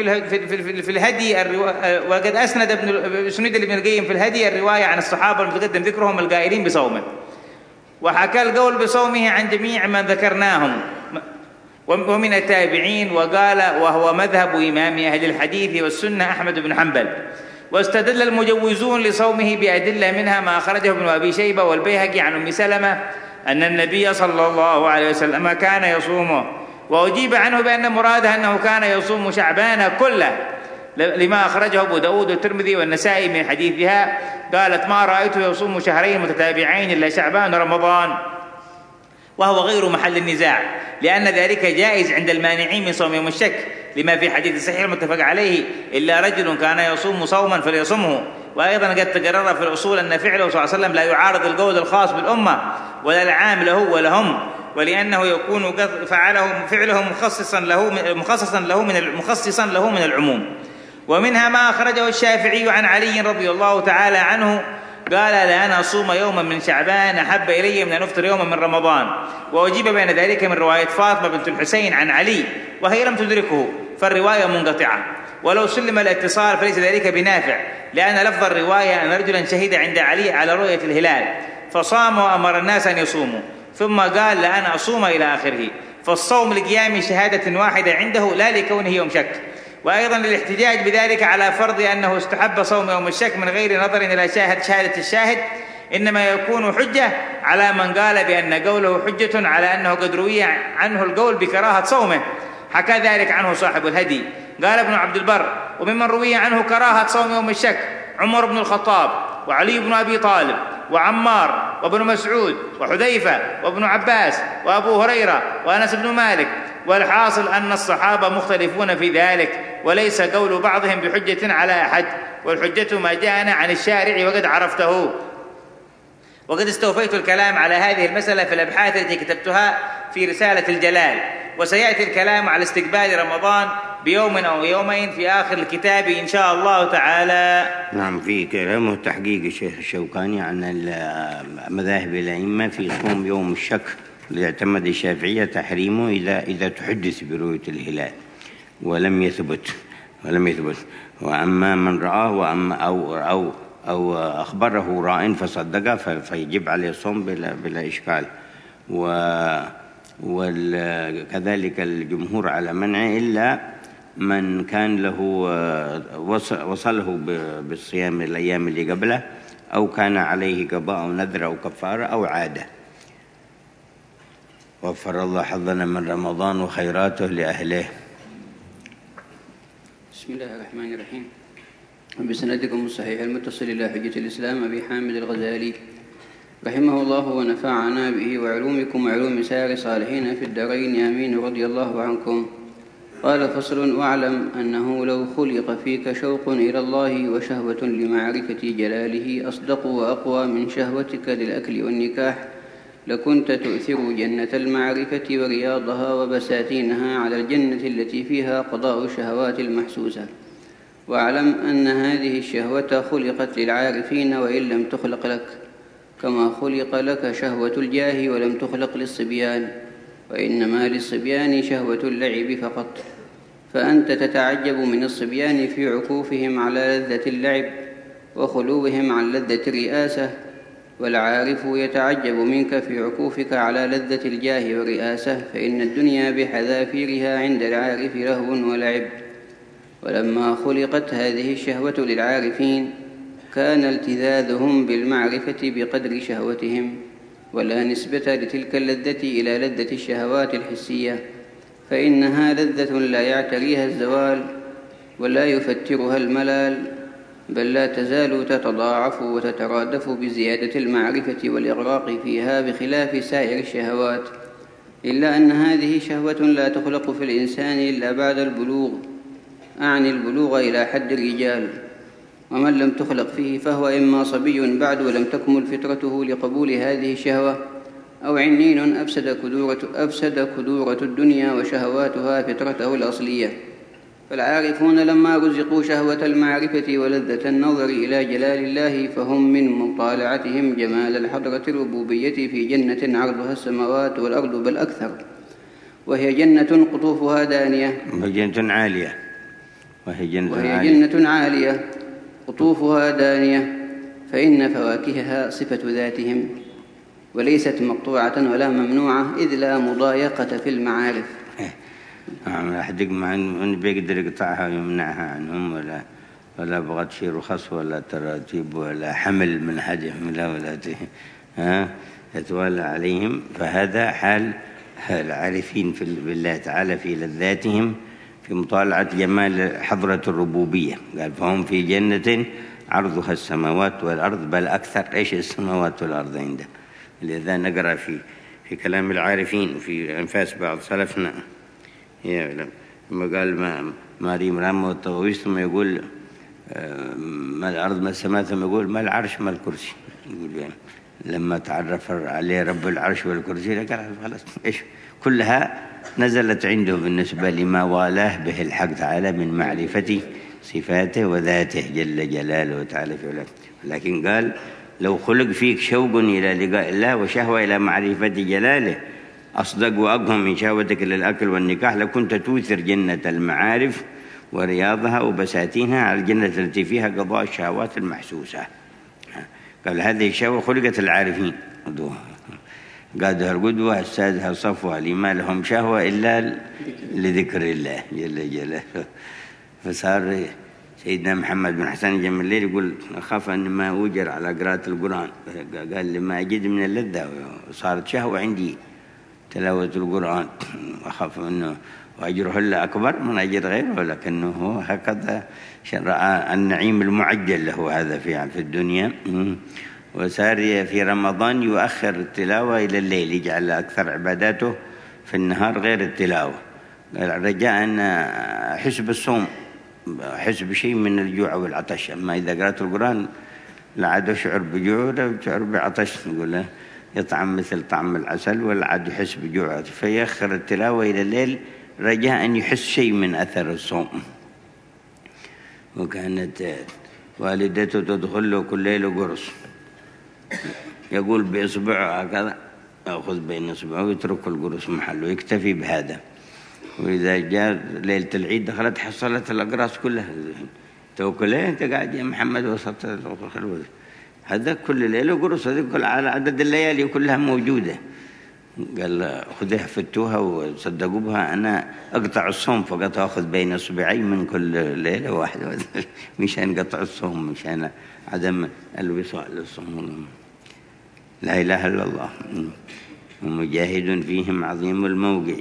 في الهدي الرواية عن الصحابة المتقدم ذكرهم القائلين بصومه، وحكى القول بصومه عن جميع من ذكرناهم ومن التابعين، وقال وهو مذهب إمام أهل الحديث والسنة أحمد بن حنبل. واستدل المجوزون لصومه بأدلة، منها ما أخرجه ابن أبي شيبة والبيهقي عن أم سلمة أن النبي صلى الله عليه وسلم كان يصومه، وأجيب عنه بأن مراده أنه كان يصوم شعبان كله، لما أخرجه أبو داود والترمذي والنسائي من حديثها قالت: ما رأيته يصوم شهرين متتابعين إلا شعبان ورمضان، وهو غير محل النزاع، لأن ذلك جائز عند المانعين من صوم يوم الشك، لما في حديث صحيح متفق عليه: إلا رجل كان يصوم صوما فليصمه. وأيضا قد تقرر في الأصول أن فعله صلى الله عليه وسلم لا يعارض القول الخاص بالأمة ولا العام له ولهم، ولأنه يكون فعله مخصصا له من العموم. ومنها ما أخرجه الشافعي عن علي رضي الله تعالى عنه قال: لأن أصوم يوما من شعبان أحب إلي من أن أفطر يوما من رمضان. وأجيب بين ذلك من رواية فاطمة بنت الحسين عن علي، وهي لم تدركه فالرواية منقطعة، ولو سلم الاتصال فليس ذلك بنافع، لأن لفظ الرواية أن رجلا شهد عند علي على رؤية الهلال فصام وأمر الناس أن يصوموا، ثم قال: لأن أصوم إلى آخره. فالصوم لقيام شهادة واحدة عنده، لا لكونه يوم شك. وأيضا للاحتجاج بذلك على فرض أنه استحب صوم يوم الشك من غير نظر إلى شهادة الشاهد، إنما يكون حجة على من قال بأن قوله حجة على أنه قد روي عنه القول بكراهة صومه. حكى ذلك عنه صاحب الهدي. قال ابن عبد البر: وممن روي عنه كراهة صوم يوم الشك عمر بن الخطاب وعلي بن أبي طالب وعمار وابن مسعود وحذيفة وابن عباس وأبو هريرة وأنس بن مالك. والحاصل أن الصحابة مختلفون في ذلك، وليس قول بعضهم بحجة على أحد، والحجة ما جاءنا عن الشارع وقد عرفته. وقد استوفيت الكلام على هذه المسألة في الأبحاث التي كتبتها في رسالة الجلال، وسيأتي الكلام على استقبال رمضان بيوم أو يومين في آخر الكتاب إن شاء الله تعالى. نعم، في كلامه تحقيق الشيخ الشوكاني عن مذاهب الأئمة في صوم يوم الشك، ليعتمد الشافعية تحريمه إذا تحدث برؤية الهلال ولم يثبت. وأما من رآه أو أخبره راء فصدق فيجب عليه الصوم بلا إشكال. وكذلك الجمهور على منعه إلا من كان له وصله بالصيام الأيام اللي قبله، أو كان عليه قضاء أو نذر أو كفارة أو عادة. وفر الله حظنا من رمضان وخيراته لأهله. بسم الله الرحمن الرحيم. بسندكم الصحيح المتصل إلى حجة الإسلام أبي حامد الغزالي رحمه الله ونفعنا به وعلومكم وعلوم سائر الصالحين في الدارين آمين، رضي الله عنكم. قال: فصل: واعلم أنه لو خلق فيك شوق إلى الله وشهوة لمعرفة جلاله أصدق وأقوى من شهوتك للأكل والنكاح، لكنت تؤثر جنة المعرفة ورياضها وبساتينها على الجنة التي فيها قضاء الشهوات المحسوسة. واعلم أن هذه الشهوة خلقت للعارفين وإن لم تخلق لك، كما خلق لك شهوة الجاه ولم تخلق للصبيان. وإنما للصبيان شهوة اللعب فقط. فأنت تتعجب من الصبيان في عكوفهم على لذة اللعب وخلوهم عن لذة الرئاسة، والعارف يتعجب منك في عكوفك على لذة الجاه والرئاسة، فإن الدنيا بحذافيرها عند العارف لهو ولعب. ولما خلقت هذه الشهوة للعارفين كان التذاذهم بالمعرفة بقدر شهوتهم، ولا نسبة لتلك اللذة إلى لذة الشهوات الحسية، فإنها لذة لا يعتريها الزوال ولا يفترها الملال، بل لا تزال تتضاعف وتترادف بزيادة المعرفة والإغراق فيها بخلاف سائر الشهوات، إلا أن هذه شهوة لا تخلق في الإنسان إلا بعد البلوغ، أعني البلوغ إلى حد الرجال. ومن لم تخلق فيه فهو إما صبي بعد ولم تكمل فطرته لقبول هذه الشهوة، أو عنين أفسد كدورة الدنيا وشهواتها فطرته الأصلية. فالعارفون لما رزقوا شهوة المعرفة ولذة النظر إلى جلال الله فهم من مطالعتهم جمال الحضرة الربوبية في جنة عرضها السماوات والأرض بل أكثر، وهي جنة قطوفها دانية، وهي جنة عالية قطوفها دانية، فإن فواكهها صفة ذاتهم وليست مقطوعة ولا ممنوعة، إذ لا مضايقة في المعارف. أحد من بيقدر يقطعها ويمنعها عنهم، ولا بغت شيء رخص ولا تراتيب ولا حمل من حدهم ولا يتوالى عليهم. فهذا حال العارفين بالله تعالى في لذاتهم في مطالعة جمال حضرة الربوبية. قال فهم في جنة عرضها السماوات والأرض بل أكثر. إيش السماوات والأرض عنده؟ لذا نقرأ في كلام العارفين في أنفاس بعض سلفنا لما قال ما ريم رام والطغويس، ثم يقول ما الأرض ما السماء، ثم يقول ما العرش ما الكرسي. يقول يعني لما تعرف عليه رب العرش والكرسي قال خلاص إيش كلها نزلت عنده بالنسبة لما والاه به الحق تعالى من معرفة صفاته وذاته جل جلاله وتعالى في علاه. لكن قال لو خلق فيك شوق إلى لقاء الله وشهوة إلى معرفة جلاله أصدق وأقهم من شهوتك للأكل والنكاح لكنت توثر جنة المعارف ورياضها وبساتينها على الجنة التي فيها قضاء الشهوات المحسوسة. قال هذه الشهوة خلقت العارفين، قادها القدوة السادها صفوة لما لهم شهوة إلا لذكر الله جل جلاله. فصار سيدنا محمد بن حسن الجمالي يقول أخاف أن ما أوجر على قراءة القرآن، قال لما أجد من اللذة وصارت شهوة عندي تلاوة القرآن، أخاف أنه وأجره إلا أكبر من أجر غيره، لكنه هكذا رأى النعيم المعجل له هذا في الدنيا. وصار في رمضان يؤخر التلاوة إلى الليل، يجعل أكثر عباداته في النهار غير التلاوة، رجاء أن أحس بالصوم، أحس بشيء من الجوع والعطش. أما إذا قرأت القرآن لا عاد أشعر بجوع ولا أشعر بعطش، نقول له يطعم مثل طعم العسل ولا عاد يحس بجوع، فيأخر التلاوة إلى الليل رجاء أن يحس شيء من أثر الصوم. وكانت والدته تدخل له كل ليل قرص، يقول بإصبعه هكذا يأخذ بين إصبعه ويترك القرص محله، يكتفي بهذا. وإذا جاء ليلة العيد دخلت حصلت الأقراص كلها، توكل أنت قاعد يا محمد وسط الخلوة، هذا كل ليلة قرص، هذا كل على عدد الليالي كلها موجودة. قال خذها فتوها وصدقوا بها، أنا أقطع الصوم فقط أخذ بين إصبعي من كل ليلة واحدة مشان قطع الصوم، مشان عدم الوصال للصوم. لا إله إلا الله ومجاهد فيهم عظيم الموقع.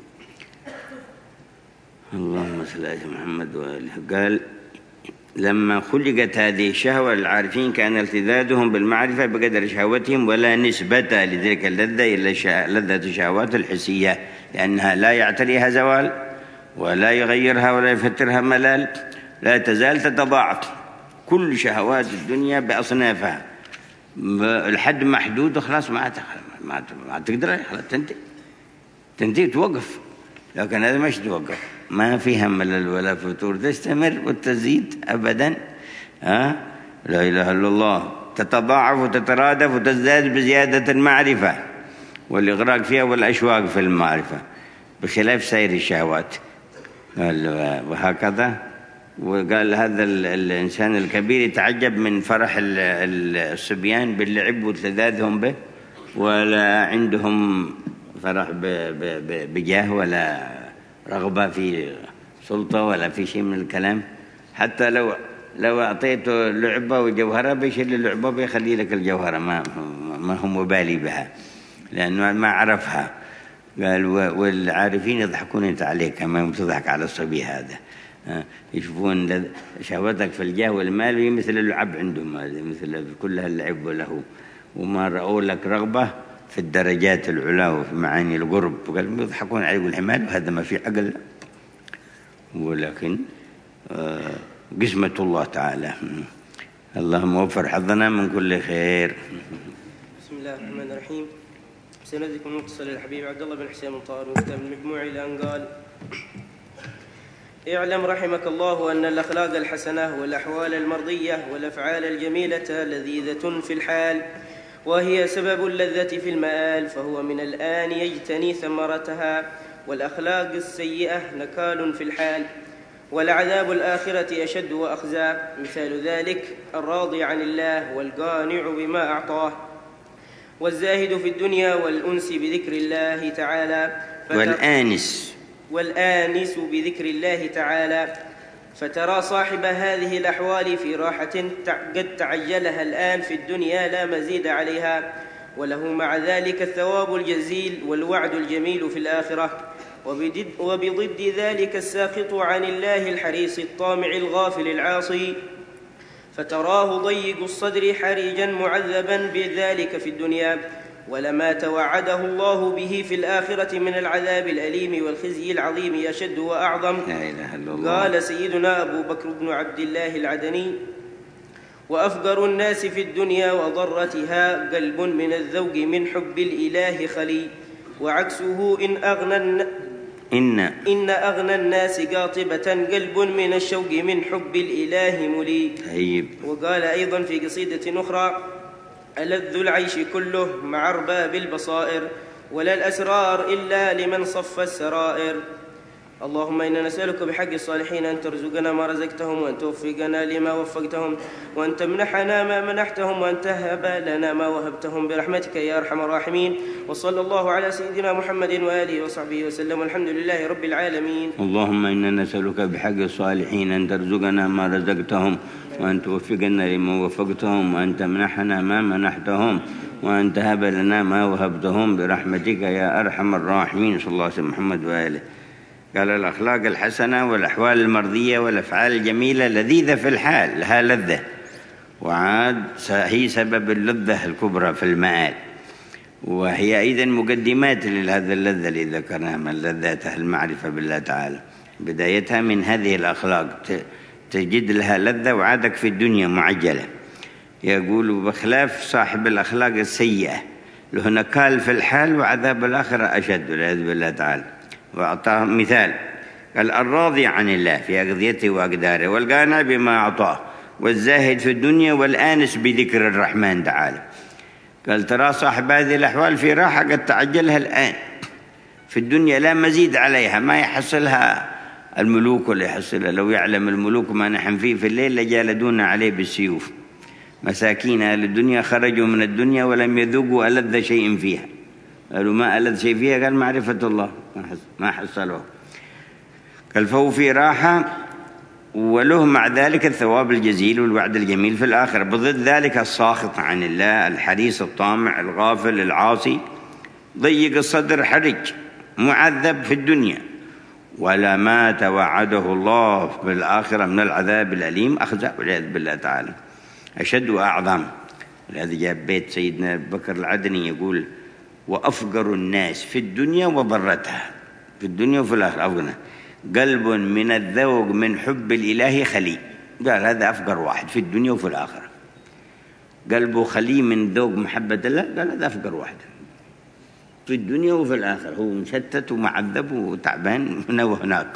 اللهم صل على محمد وآله. قال لما خلقت هذه الشهوة للعارفين كان التذاذهم بالمعرفة بقدر شهوتهم ولا نسبة لذلك اللذة إلا لذة الشهوات الحسية، لأنها لا يعتريها زوال ولا يغيرها ولا يفترها ملال، لا تزال تتضاعف كل شهوات الدنيا بأصنافها الحد محدود وخلاص ما تقدر خلاص تنتهي توقف. لكن هذا مش توقف، ما فيها ملل ولا فتور، تستمر وتزيد أبدا. لا إله إلا الله، تتضاعف وتترادف وتزداد بزيادة المعرفة والإغراق فيها والأشواق في المعرفة بخلاف سائر الشهوات. قال وهكذا. وقال هذا الإنسان الكبير يتعجب من فرح الصبيان باللعب وتلذاذهم به، ولا عندهم فرح بجاه ولا رغبة في سلطة ولا في شيء من الكلام. حتى لو أعطيته لعبة وجوهرة بيشيل اللعبة بيخلي لك الجوهرة، ما هو مبالي بها لأنه ما عرفها. قال والعارفين يضحكون عليك كما يوم تضحك على الصبي هذا. يشوفون شهوتك في الجاه والمال وهي مثل اللعب عندهم، مثل كل هاللعب وله، وما رأوا لك رغبة في الدرجات العلا وفي معاني القرب. وقال يضحكون عليه والحمال وهذا ما في عقل، ولكن قسمة الله تعالى. اللهم وفر حظنا من كل خير. بسم الله الرحمن الرحيم. سندكم متصل الحبيب عبد الله بن حسين طاهر من كتاب المجموع إلى أن قال: اعلم رحمك الله أن الأخلاق الحسنة والأحوال المرضية والأفعال الجميلة لذيذة في الحال، وهي سبب اللذة في المآل، فهو من الآن يجتني ثمرتها. والأخلاق السيئة نكال في الحال، والعذاب الآخرة أشد وأخزى. مثال ذلك الراضي عن الله والقانع بما أعطاه، والزاهد في الدنيا والأنس بذكر الله تعالى، والآنس بذكر الله تعالى، فترى صاحب هذه الأحوال في راحة قد تعجلها الآن في الدنيا لا مزيد عليها، وله مع ذلك الثواب الجزيل والوعد الجميل في الآخرة. وبضد ذلك الساخط عن الله الحريص الطامع الغافل العاصي، فتراه ضيق الصدر حرجا معذبا بذلك في الدنيا، ولما توعده الله به في الآخرة من العذاب الأليم والخزي العظيم أشد وأعظم. لا إله إلا الله. قال سيدنا أبو بكر بن عبد الله العدني: وأفقر الناس في الدنيا وضرتها قلب من الذوق من حب الإله خلي، وعكسه إن أغنى الناس قاطبة قلب من الشوق من حب الإله ملي. وقال أيضا في قصيدة أخرى: ألذ العيش كله مع أرباب البصائر، ولا الأسرار إلا لمن صف السرائر. اللهم إنا نسألك بحق الصالحين أن ترزقنا ما رزقتهم، وأن توفقنا لما وفقتهم، وأن تمنحنا ما منحتهم، وأن تهب لنا ما وهبتهم برحمتك يا أرحم الراحمين. وصلى الله على سيدنا محمد وآله وصحبه وسلم، والحمد لله رب العالمين. اللهم إنا نسألك بحق الصالحين أن ترزقنا ما رزقتهم، وأن توفقنا لما وفقتهم، وأن تمنحنا ما منحتهم، وأن تهب لنا ما وهبتهم برحمتك يا أرحم الراحمين. صلى الله عليه وسلم محمد وآله. قال الأخلاق الحسنة والأحوال المرضية والأفعال الجميلة لذيذة في الحال، لها لذة، وعاد هي سبب اللذة الكبرى في المآل، وهي أيضا مقدمات لهذا اللذة اللي ذكرناها من لذات المعرفة بالله تعالى. بدايتها من هذه الأخلاق تجد لها لذة وعادك في الدنيا معجلة. يقول بخلاف صاحب الأخلاق السيئة له نكال في الحال وعذاب الآخرة أشد والعياذ بالله تعالى. وأعطاه مثال، قال الراضي عن الله في أقضيته وأقداره، والقانع بما أعطاه، والزاهد في الدنيا، والآنس بذكر الرحمن تعالى. قال ترى صاحب هذه الأحوال في راحة قد تعجلها الآن في الدنيا لا مزيد عليها، ما يحصلها الملوك ولا يحصلها. لو يعلم الملوك ما نحن فيه في الليل لجالدونا عليه بالسيوف. مساكين أهل الدنيا خرجوا من الدنيا ولم يذوقوا ألذ شيء فيها. قالوا ما ألذ شيء فيها؟ قال معرفة الله، ما حصلوه. قال فهو في راحة، وله مع ذلك الثواب الجزيل والوعد الجميل في الآخرة. بضد ذلك الساخط عن الله الحريص الطامع الغافل العاصي، ضيق الصدر حرج معذب في الدنيا، ولما توعده الله بالآخرة من العذاب الأليم أخزى والعياذ بالله تعالى أشد وأعظم. ولهذا جاء بيت سيدنا أبو بكر العدني يقول وأفقر الناس في الدنيا وضرتها، في الدنيا وفي الآخرة أفقر قلب من الذوق من حب الإله خلي. قال هذا أفقر واحد في الدنيا وفي الآخرة، قلبه خلي من ذوق محبة الله. قال هذا أفقر واحد في الدنيا وفي الآخرة، هو مشتت ومعذب وتعبان هنا وهناك.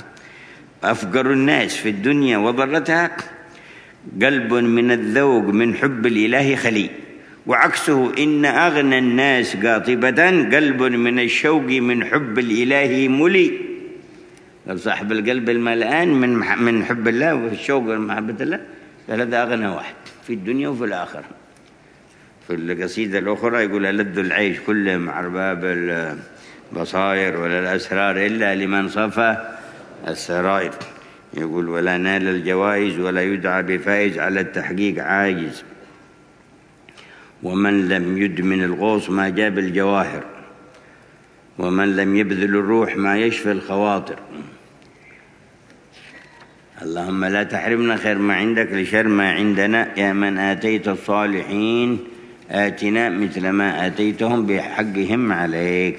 أفقر الناس في الدنيا وضرتها قلب من الذوق من حب الإله خلي، وعكسه إن أغنى الناس قاطبة قلب من الشوق من حب الإله ملي. صاحب القلب الملآن من حب الله والشوق ومحبة الله قال هذا أغنى واحد في الدنيا وفي الآخرة. في القصيدة الأخرى يقول ألذ العيش كله مع أرباب البصائر ولا الأسرار إلا لمن صفى السرائر. يقول ولا نال الجوائز ولا يدعى بفائز على التحقيق عاجز، ومن لم يدمن الغوص ما جاب الجواهر، ومن لم يبذل الروح ما يشفي الخواطر. اللهم لا تحرمنا خير ما عندك لشر ما عندنا، يا من آتيت الصالحين آتنا مثل ما آتيتهم بحقهم عليك.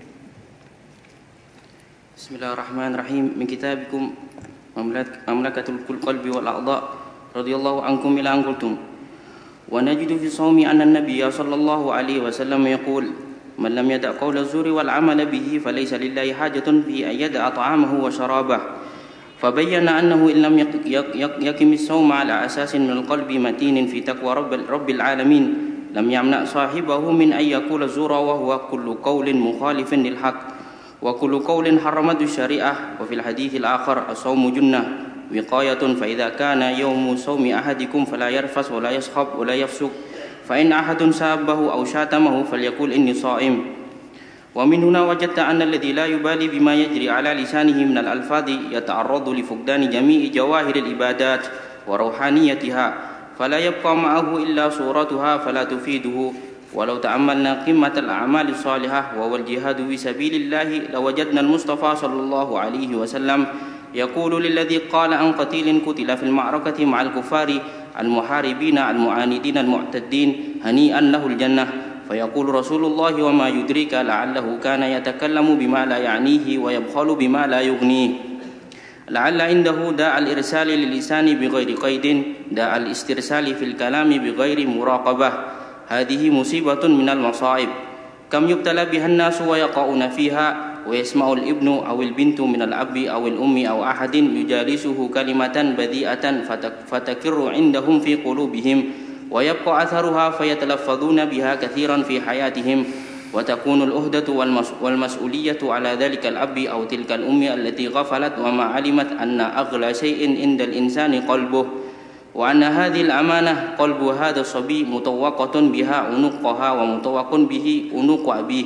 بسم الله الرحمن الرحيم. من كتابكم مملكة القلب والأعضاء رضي الله عنكم إلى أن قلتم: ونجد في الصوم أن النبي صلى الله عليه وسلم يقول: من لم يدع قول الزور والعمل به فليس لله حاجة في أن يدع طعامه وشرابه. فبين أنه إن لم يقم الصوم على أساس من القلب متين في تقوى رب العالمين لم يمنع صاحبه من أن يقول الزور، وهو كل قول مخالف للحق وكل قول حرمته الشريعة. وفي الحديث الآخر: الصوم جنة وقاية، فإذا كان يوم صوم أحدكم فلا يرفث ولا يصخب ولا يفسق، فإن أحد سابه أو شاتمه فليقول إني صائم. ومن هنا وجدت أن الذي لا يبالي بما يجري على لسانه من الألفاظ يتعرض لفقدان جميع جواهر العبادات وروحانيتها، فلا يبقى معه إلا صورتها فلا تفيده. ولو تأملنا قمة الأعمال الصالحة وهو الجهاد في سبيل الله لوجدنا المصطفى صلى الله عليه وسلم يقول للذي قال عن قتيل قتل في المعركة مع الكفار المحاربين المعاندين المعتدين: هنيئا له الجنة. فيقول رسول الله: وما يدريك لعله كان يتكلم بما لا يعنيه ويبخل بما لا يغنيه. لعل عنده داء الإرسال للسان بغير قيد، داء الاسترسال في الكلام بغير مراقبة. هذه مصيبة من المصائب، كم يبتلى بها الناس ويقعون فيها. ويسمع الابن أو البنت من الأب أو الأم أو أحد يجالسه كلمة بذيئة فتكر عندهم في قلوبهم ويبقى أثرها فيتلفظون بها كثيرا في حياتهم، وتكون الأهدة والمسؤولية على ذلك الأب أو تلك الأم التي غفلت وما علمت أن أغلى شيء عند الإنسان قلبه، وأن هذه الأمانة قلب هذا الصبي مطوقة بها عنقها ومطوق به عنق أبيه،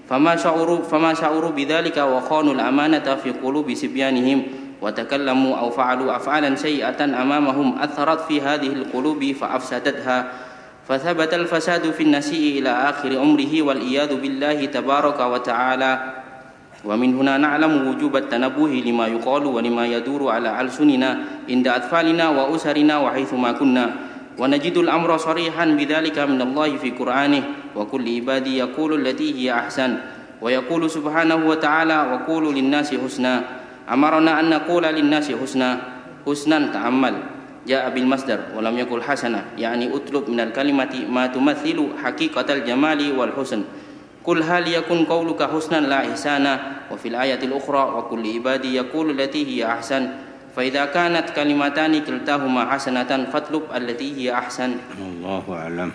فما شعروا بذلك وخانوا الأمانة في قلوب صبيانهم وتكلموا أو فعلوا أفعالا سيئة أمامهم أثرت في هذه القلوب فأفسدتها، فثبت الفساد في النسيء إلى آخر عمره والعياذ بالله تبارك وتعالى. ومن هنا نعلم وجوب التنبه لما يقال ولما يدور على ألسننا عند أطفالنا وأسرنا وحيثما كنا، ونجد الأمر صريحا بذلك من الله في قرآنه: وكل عبادي يقول التي هي أحسن. ويقول سبحانه وتعالى: وقولوا للناس حسنا. أمرنا أن نقول للناس حسنا. حسنا تأمل جاء بالمصدر ولم يقل حسنا، يعني أطلب من الكلمة ما تمثل حقيقة الجمال والحسن. قل هل يكن قولك حسنا لا إحسانا. وفي الآية الأخرى: وكل عبادي يقول التي هي أحسن. فإذا كانت كلمتان كلتاهما حسنة فاطلب التي هي أحسن. الله أعلم.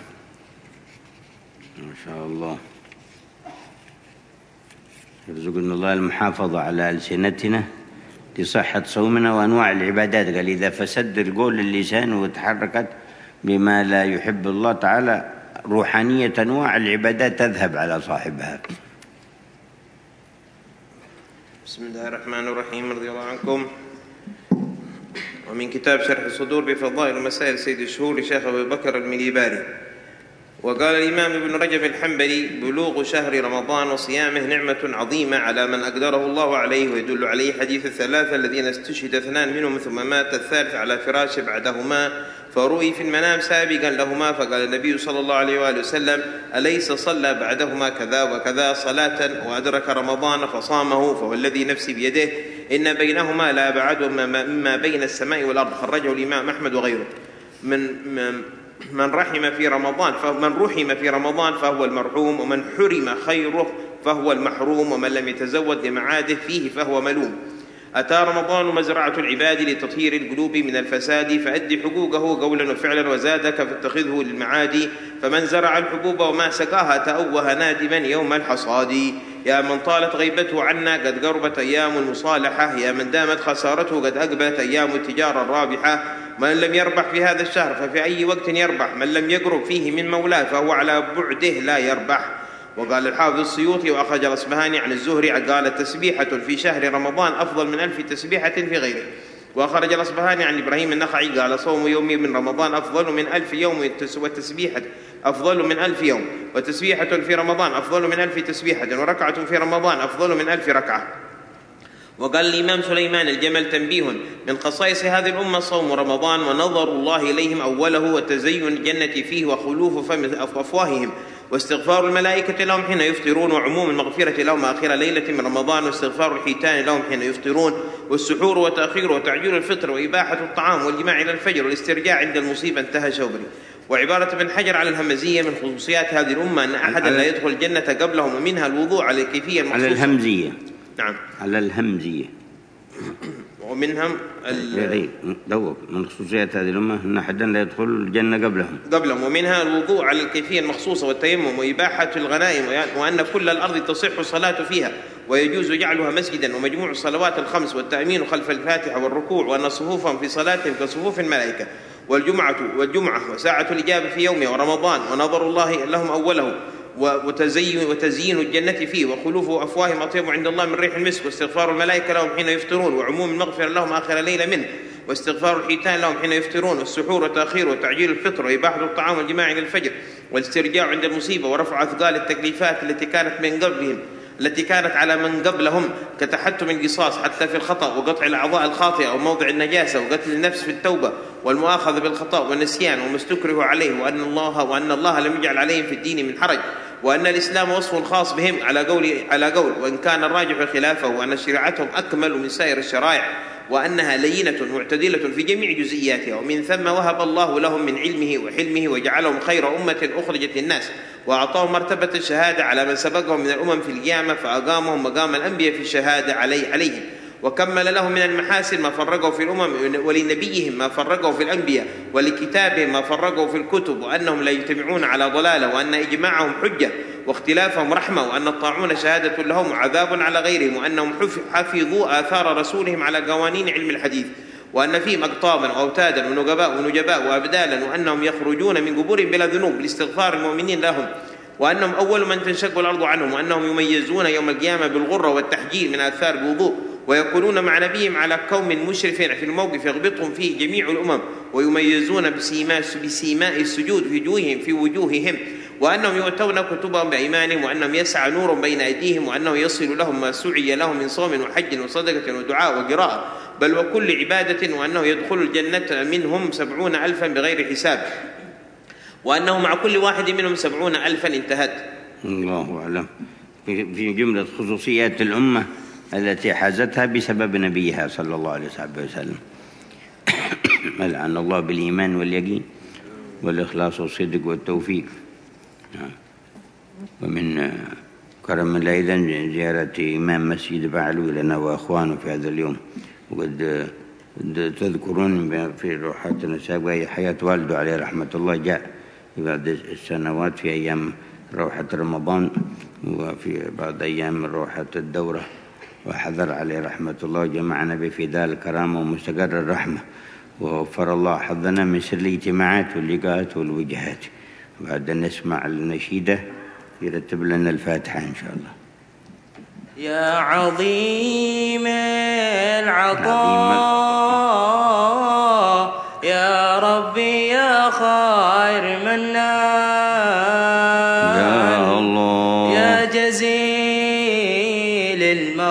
ما شاء الله. يرزقنا الله المحافظة على ألسنتنا لصحة صومنا وأنواع العبادات. قال إذا فسد القول اللسان وتحركت بما لا يحب الله تعالى روحانية أنواع العبادات تذهب على صاحبها. بسم الله الرحمن الرحيم. رضي الله عنكم. ومن كتاب شرح الصدور بفضائل ومسائل سيد الشهور لشيخ أبي بكر المليباري. وقال الإمام ابن رجب الحنبلي: بلوغ شهر رمضان وصيامه نعمة عظيمة على من أقدره الله عليه، ويدل عليه حديث الثلاثة الذين استشهد 2 منهم ثم مات الثالث على فراشه بعدهما، فرؤي في المنام سابقا لهما، فقال النبي صلى الله عليه وآله وسلم: أليس صلى بعدهما كذا وكذا صلاة وأدرك رمضان فصامه، فوالذي نفسي بيده إن بينهما لا بعد مما بين السماء والأرض. خرجه الإمام أحمد وغيره. من رحم في رمضان فهو المرحوم، ومن حرم خيره فهو المحروم، ومن لم يتزود لمعاده فيه فهو ملوم. أتى رمضان مزرعة العباد لتطهير القلوب من الفساد، فأد حقوقه قولا وفعلا وزادك فاتخذه للمعاد، فمن زرع الحبوب وما سقاها تأوه نادما يوم الحصاد. يا من طالت غيبته عنا قد قربت أيام المصالحة، يا من دامت خسارته قد أقبلت أيام التجارة الرابحة. من لم يربح في هذا الشهر ففي أي وقت يربح، من لم يقرب فيه من مولاه فهو على بعده لا يربح. وقال الحافظ السيوطي وأخرج الأصبهاني عن الزهري قال: تسبيحة في شهر رمضان أفضل من 1000 تسبيحة في غيره. وأخرج الأصبهاني عن إبراهيم النخعي قال: صوم يوم من رمضان أفضل من 1000 يوم، وتسبيحة أفضل من 1000 يوم، وتسبيحة في رمضان أفضل من 1000 تسبيحة، وركعة في رمضان أفضل من 1000 ركعة. وقال الإمام سليمان الجمل: تنبيه من خصائص هذه الأمة صوم رمضان ونظر الله إليهم أوله، وتزين الجنة فيه، وخلوف فم أفواههم، واستغفار الملائكة لهم حين يفطرون، وعموم المغفرة لهم آخر ليلة من رمضان، واستغفار الحيتان لهم حين يفطرون، والسحور وتأخير وتعجيل الفطر، وإباحة الطعام والجماع إلى الفجر، والاسترجاع عند المصيبة. انتهى شوبري. وعبارة ابن حجر على الهمزية: من خصوصيات هذه الأمة أن أحدا لا يدخل الجنة قبلهم، ومنها الوضوء على الكيفية المخصوصة. على الهمزية. نعم، على الهمزية. ومنهم من خصوصيات هذه الأمة أن أحدا لا يدخل الجنة قبلهم، ومنها الوضوء على الكيفية المخصوصة، والتيمم، وإباحة الغنائم، وأن كل الأرض تصح الصلاة فيها ويجوز جعلها مسجدا، ومجموع الصلوات الخمس، والتأمين خلف الفاتحة، والركوع، وأن صفوفهم في صلاتهم كصفوف الملائكة، والجمعة وساعة الإجابة في يومها، ورمضان ونظر الله لهم أوله، وتزيين الجنة فيه، وخلوف أفواههم أطيب عند الله من ريح المسك، واستغفار الملائكة لهم حين يفطرون، وعموم المغفرة لهم آخر ليلة منه، واستغفار الحيتان لهم حين يفطرون، والسحور وتأخير وتعجيل الفطر، وإباحة الطعام والجماع إلى الفجر، والاسترجاع عند المصيبة، ورفع أثقال التكليفات التي كانت على من قبلهم كتحتم القصاص حتى في الخطأ، وقطع الأعضاء الخاطئة وموضع النجاسة، وقتل النفس في التوبة، والمؤاخذة بالخطأ والنسيان، وما استكره عليه، وأن الله لم يجعل عليهم في الدين من حرج، وأن الإسلام وصف خاص بهم على قول وإن كان الراجح خلافه، وأن شريعتهم أكمل من سائر الشرائع، وأنها لينة معتدلة في جميع جزئياتها، ومن ثم وهب الله لهم من علمه وحلمه، وجعلهم خير أمة أخرجت للناس، وأعطاهم مرتبة الشهادة على من سبقهم من الأمم في القيامة، فأقامهم مقام الأنبياء في الشهادة عليهم، وكمل لهم من المحاسن ما فرقوا في الأمم، ولنبيهم ما فرقوا في الأنبياء، ولكتابهم ما فرقوا في الكتب، وأنهم لا يجتمعون على ضلالة، وأن إجماعهم حجة، واختلافهم رحمة، وأن الطاعون شهادة لهم وعذاب على غيرهم، وأنهم حفظوا آثار رسولهم على قوانين علم الحديث، وأن فيهم أقطابا وأوتادا ونجباء وأبدالا، وأنهم يخرجون من قبورهم بلا ذنوب لاستغفار المؤمنين لهم، وأنهم أول من تنشق الأرض عنهم، وأنهم يميزون يوم القيامة بالغرة والتحجيل من آثار الوضوء، ويكونون مع نبيهم على قوم مشرف في الموقف يغبطهم فيه جميع الأمم، ويميزون بسيماء السجود في وجوههم، وأنهم يؤتون كتبهم بأيمانهم، وأنهم يسعى نور بين أيديهم، وأنه يصل لهم ما سعي لهم من صوم وحج وصدقة ودعاء وقراءة، بل وكل عبادة، وأنه يدخل الجنة منهم 70,000 بغير حساب، وأنه مع كل واحد منهم 70,000. انتهت. الله أعلم. في جملة خصوصيات الأمة التي حازتها بسبب نبيها صلى الله عليه وسلم. ألعن الله بالإيمان واليقين والإخلاص والصدق والتوفيق. ومن كرم الله أيضا زيارة إمام مسجد بعلو لنا وأخوانه في هذا اليوم. وقد تذكرون في روحاتنا السابقة حياة والده عليه رحمة الله، جاء بعد السنوات في أيام روحة رمضان، وفي بعض أيام روحة الدورة، وحضر عليه رحمة الله، جمعنا بفداء الكرامة ومستقر الرحمة، ووفر الله حظنا من سر الاجتماعات واللقاءات والوجهات. بعد أن نسمع النشيدة يرتب لنا الفاتحة إن شاء الله. يا عظيم العطاء يا ربي يا خير منان، يا الله يا جزيل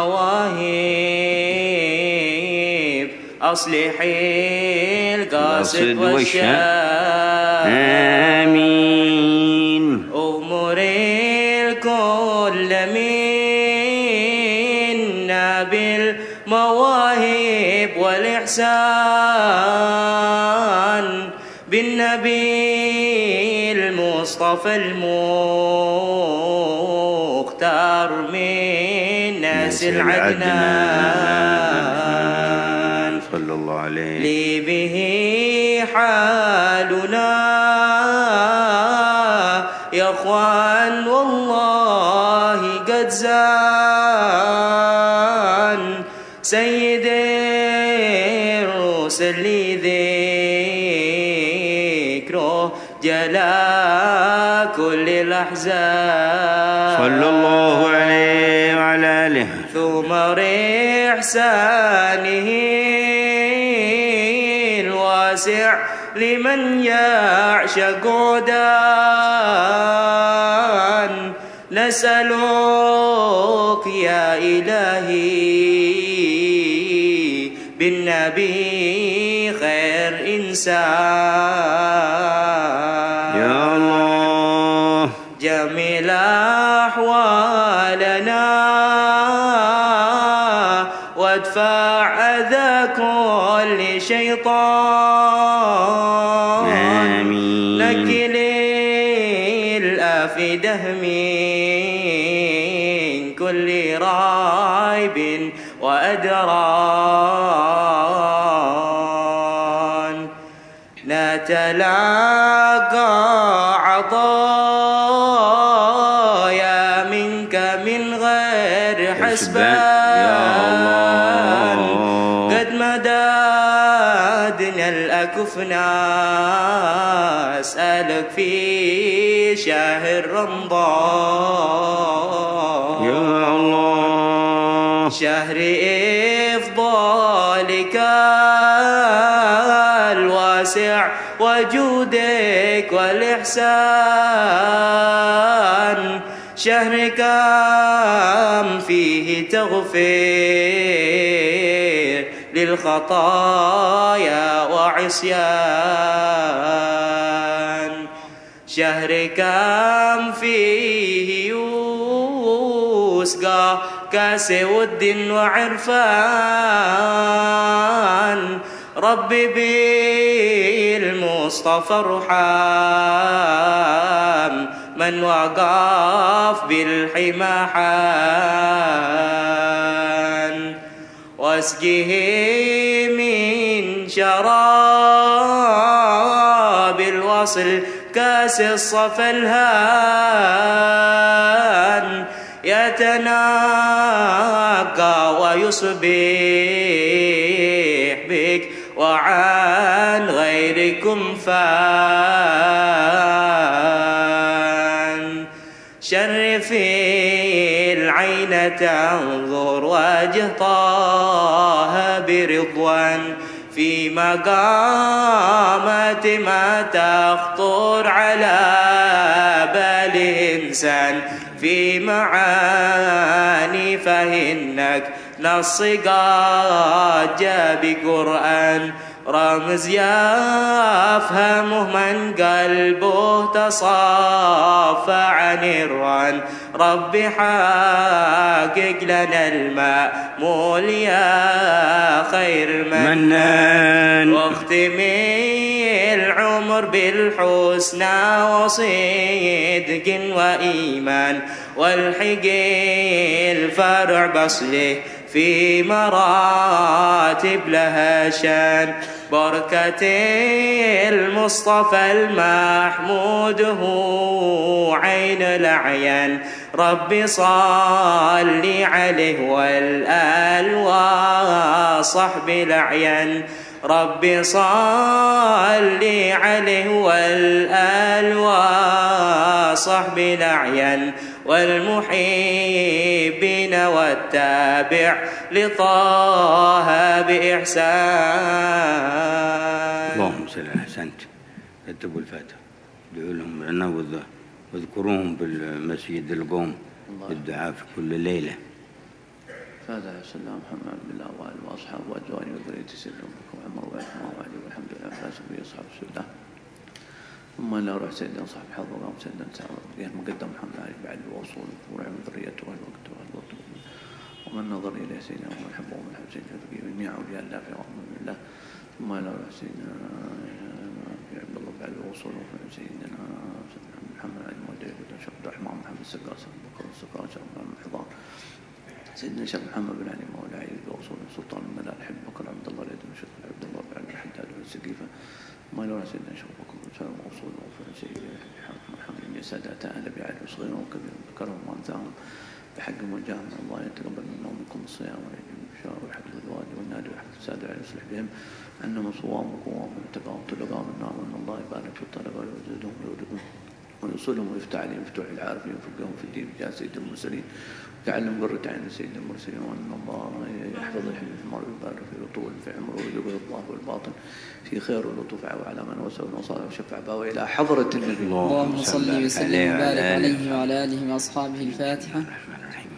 المواهب أصلحي القاصد والشاب، آمين. أمري الكل منا بالمواهب والإحسان بالنبي المصطفى المصطفى المختار من نسل عدنان صلى الله عليه لي به حالنا يا اخوان والله قد زان سيد الرسل ذكره جلا كل الأحزان صلى الله عليه وعلى آله ثمر إحسانه الواسع لمن يعشق دان نسألك يا إلهي بالنبي خير إنسان يا الله جميل أحوالنا وادفع أذى كل شيطان آمين نكل الأفئدة من كل رايب وأدران نتلاقى عطايا منك من غير حسبان قد مدادنا الأكفنا أسألك في شهر رمضان يا الله شهر إفضالك الواسع وجودك والإحسان شهر كم فيه تغفر للخطايا وعصيان شهر كم فيه يسقى كاس ود وعرفان ربي بالمصطفى ارحم من وقف بالحمى حان واسقه من شراب الوصل كاس الصفا الهان يتناقى ويصبح بك وعن غيركم فان شرف العين تنظر وجه طه برضوان في مقامات ما تخطر على بال إنسان في معاني فإنك نص قد جاء بقرآن رمز يفهمه من قلبه تصافى عن الران ربي حقق لنا المأمول يا خير منان واختم العمر بالحسنى وصدق وإيمان والحق الفرع بصله في مراتب لها شان بركة المصطفى المحمود هو عين الأعيان ربي صل عليه والآل وصحب الأعيان ربي صل عليه والآل وصحب الأعيان والمحبين والتابع لطه بإحسان اللهم صل على أحسنت كتبوا الفاتحة ادعوا لهم لنا واذكروهم بالمسجد القوم بالدعاء في كل ليلة فهذا على سيدنا محمد بالله وآله وأصحابه وأزواجه وذريته سرهم بكم عمر وإحمى وعلي والحمد لله فاز به أصحاب السوداء ثم لا روح سيدنا صاحب الحظ وقام سيدنا سعد مقدم محمد عليه بعد الوصول ورحم ذريته والوقت والوقت ومن نظر إلى سيدنا ومن حبه ومن حب سيدنا في جميع أولياء الله في رحمة الله ثم لا روح سيدنا عبد الله بعد الوصول ورحم سيدنا السقاس بكر السقاس من الحضار سيدنا الشيخ محمد بن علي مولى علي وأصول سلطان الملال حب بكر عبد الله العيد بن شيخ عبد الله بن علي الحداد والسقيفة ما لولا سيدنا الشيخ بكر بن سالم وأصول وفر سيدنا محمد بن سادات أهل بعد وصغيرهم وكبيرهم ذكرهم وأنثاهم بحق وجاه من الله يتقبل منا ومنكم الصيام ويجب الشهر ويحفظ الوالي والنادي ويحفظ السادة ويصلح بهم أنما صوام وقوام واتقاهم وتلقاهم النار وأن الله يبارك في الطلبة ويزيدهم ويوردهم ويوصلهم ويفتح عليهم فتوح العارفين ويفقههم في الدين بجاه سيد المرسلين وتعلم قرة عين سيد المرسلين وأن الله يحفظ الحديث المرء ويبارك في طول في عمره ويجبر الله والباطن في خير ولطف وعلى من وسع وصالح وشفع باوى إلى حضرة النبي اللهم صل وسلم وبارك عليه وعلى آله وأصحابه. الفاتحة.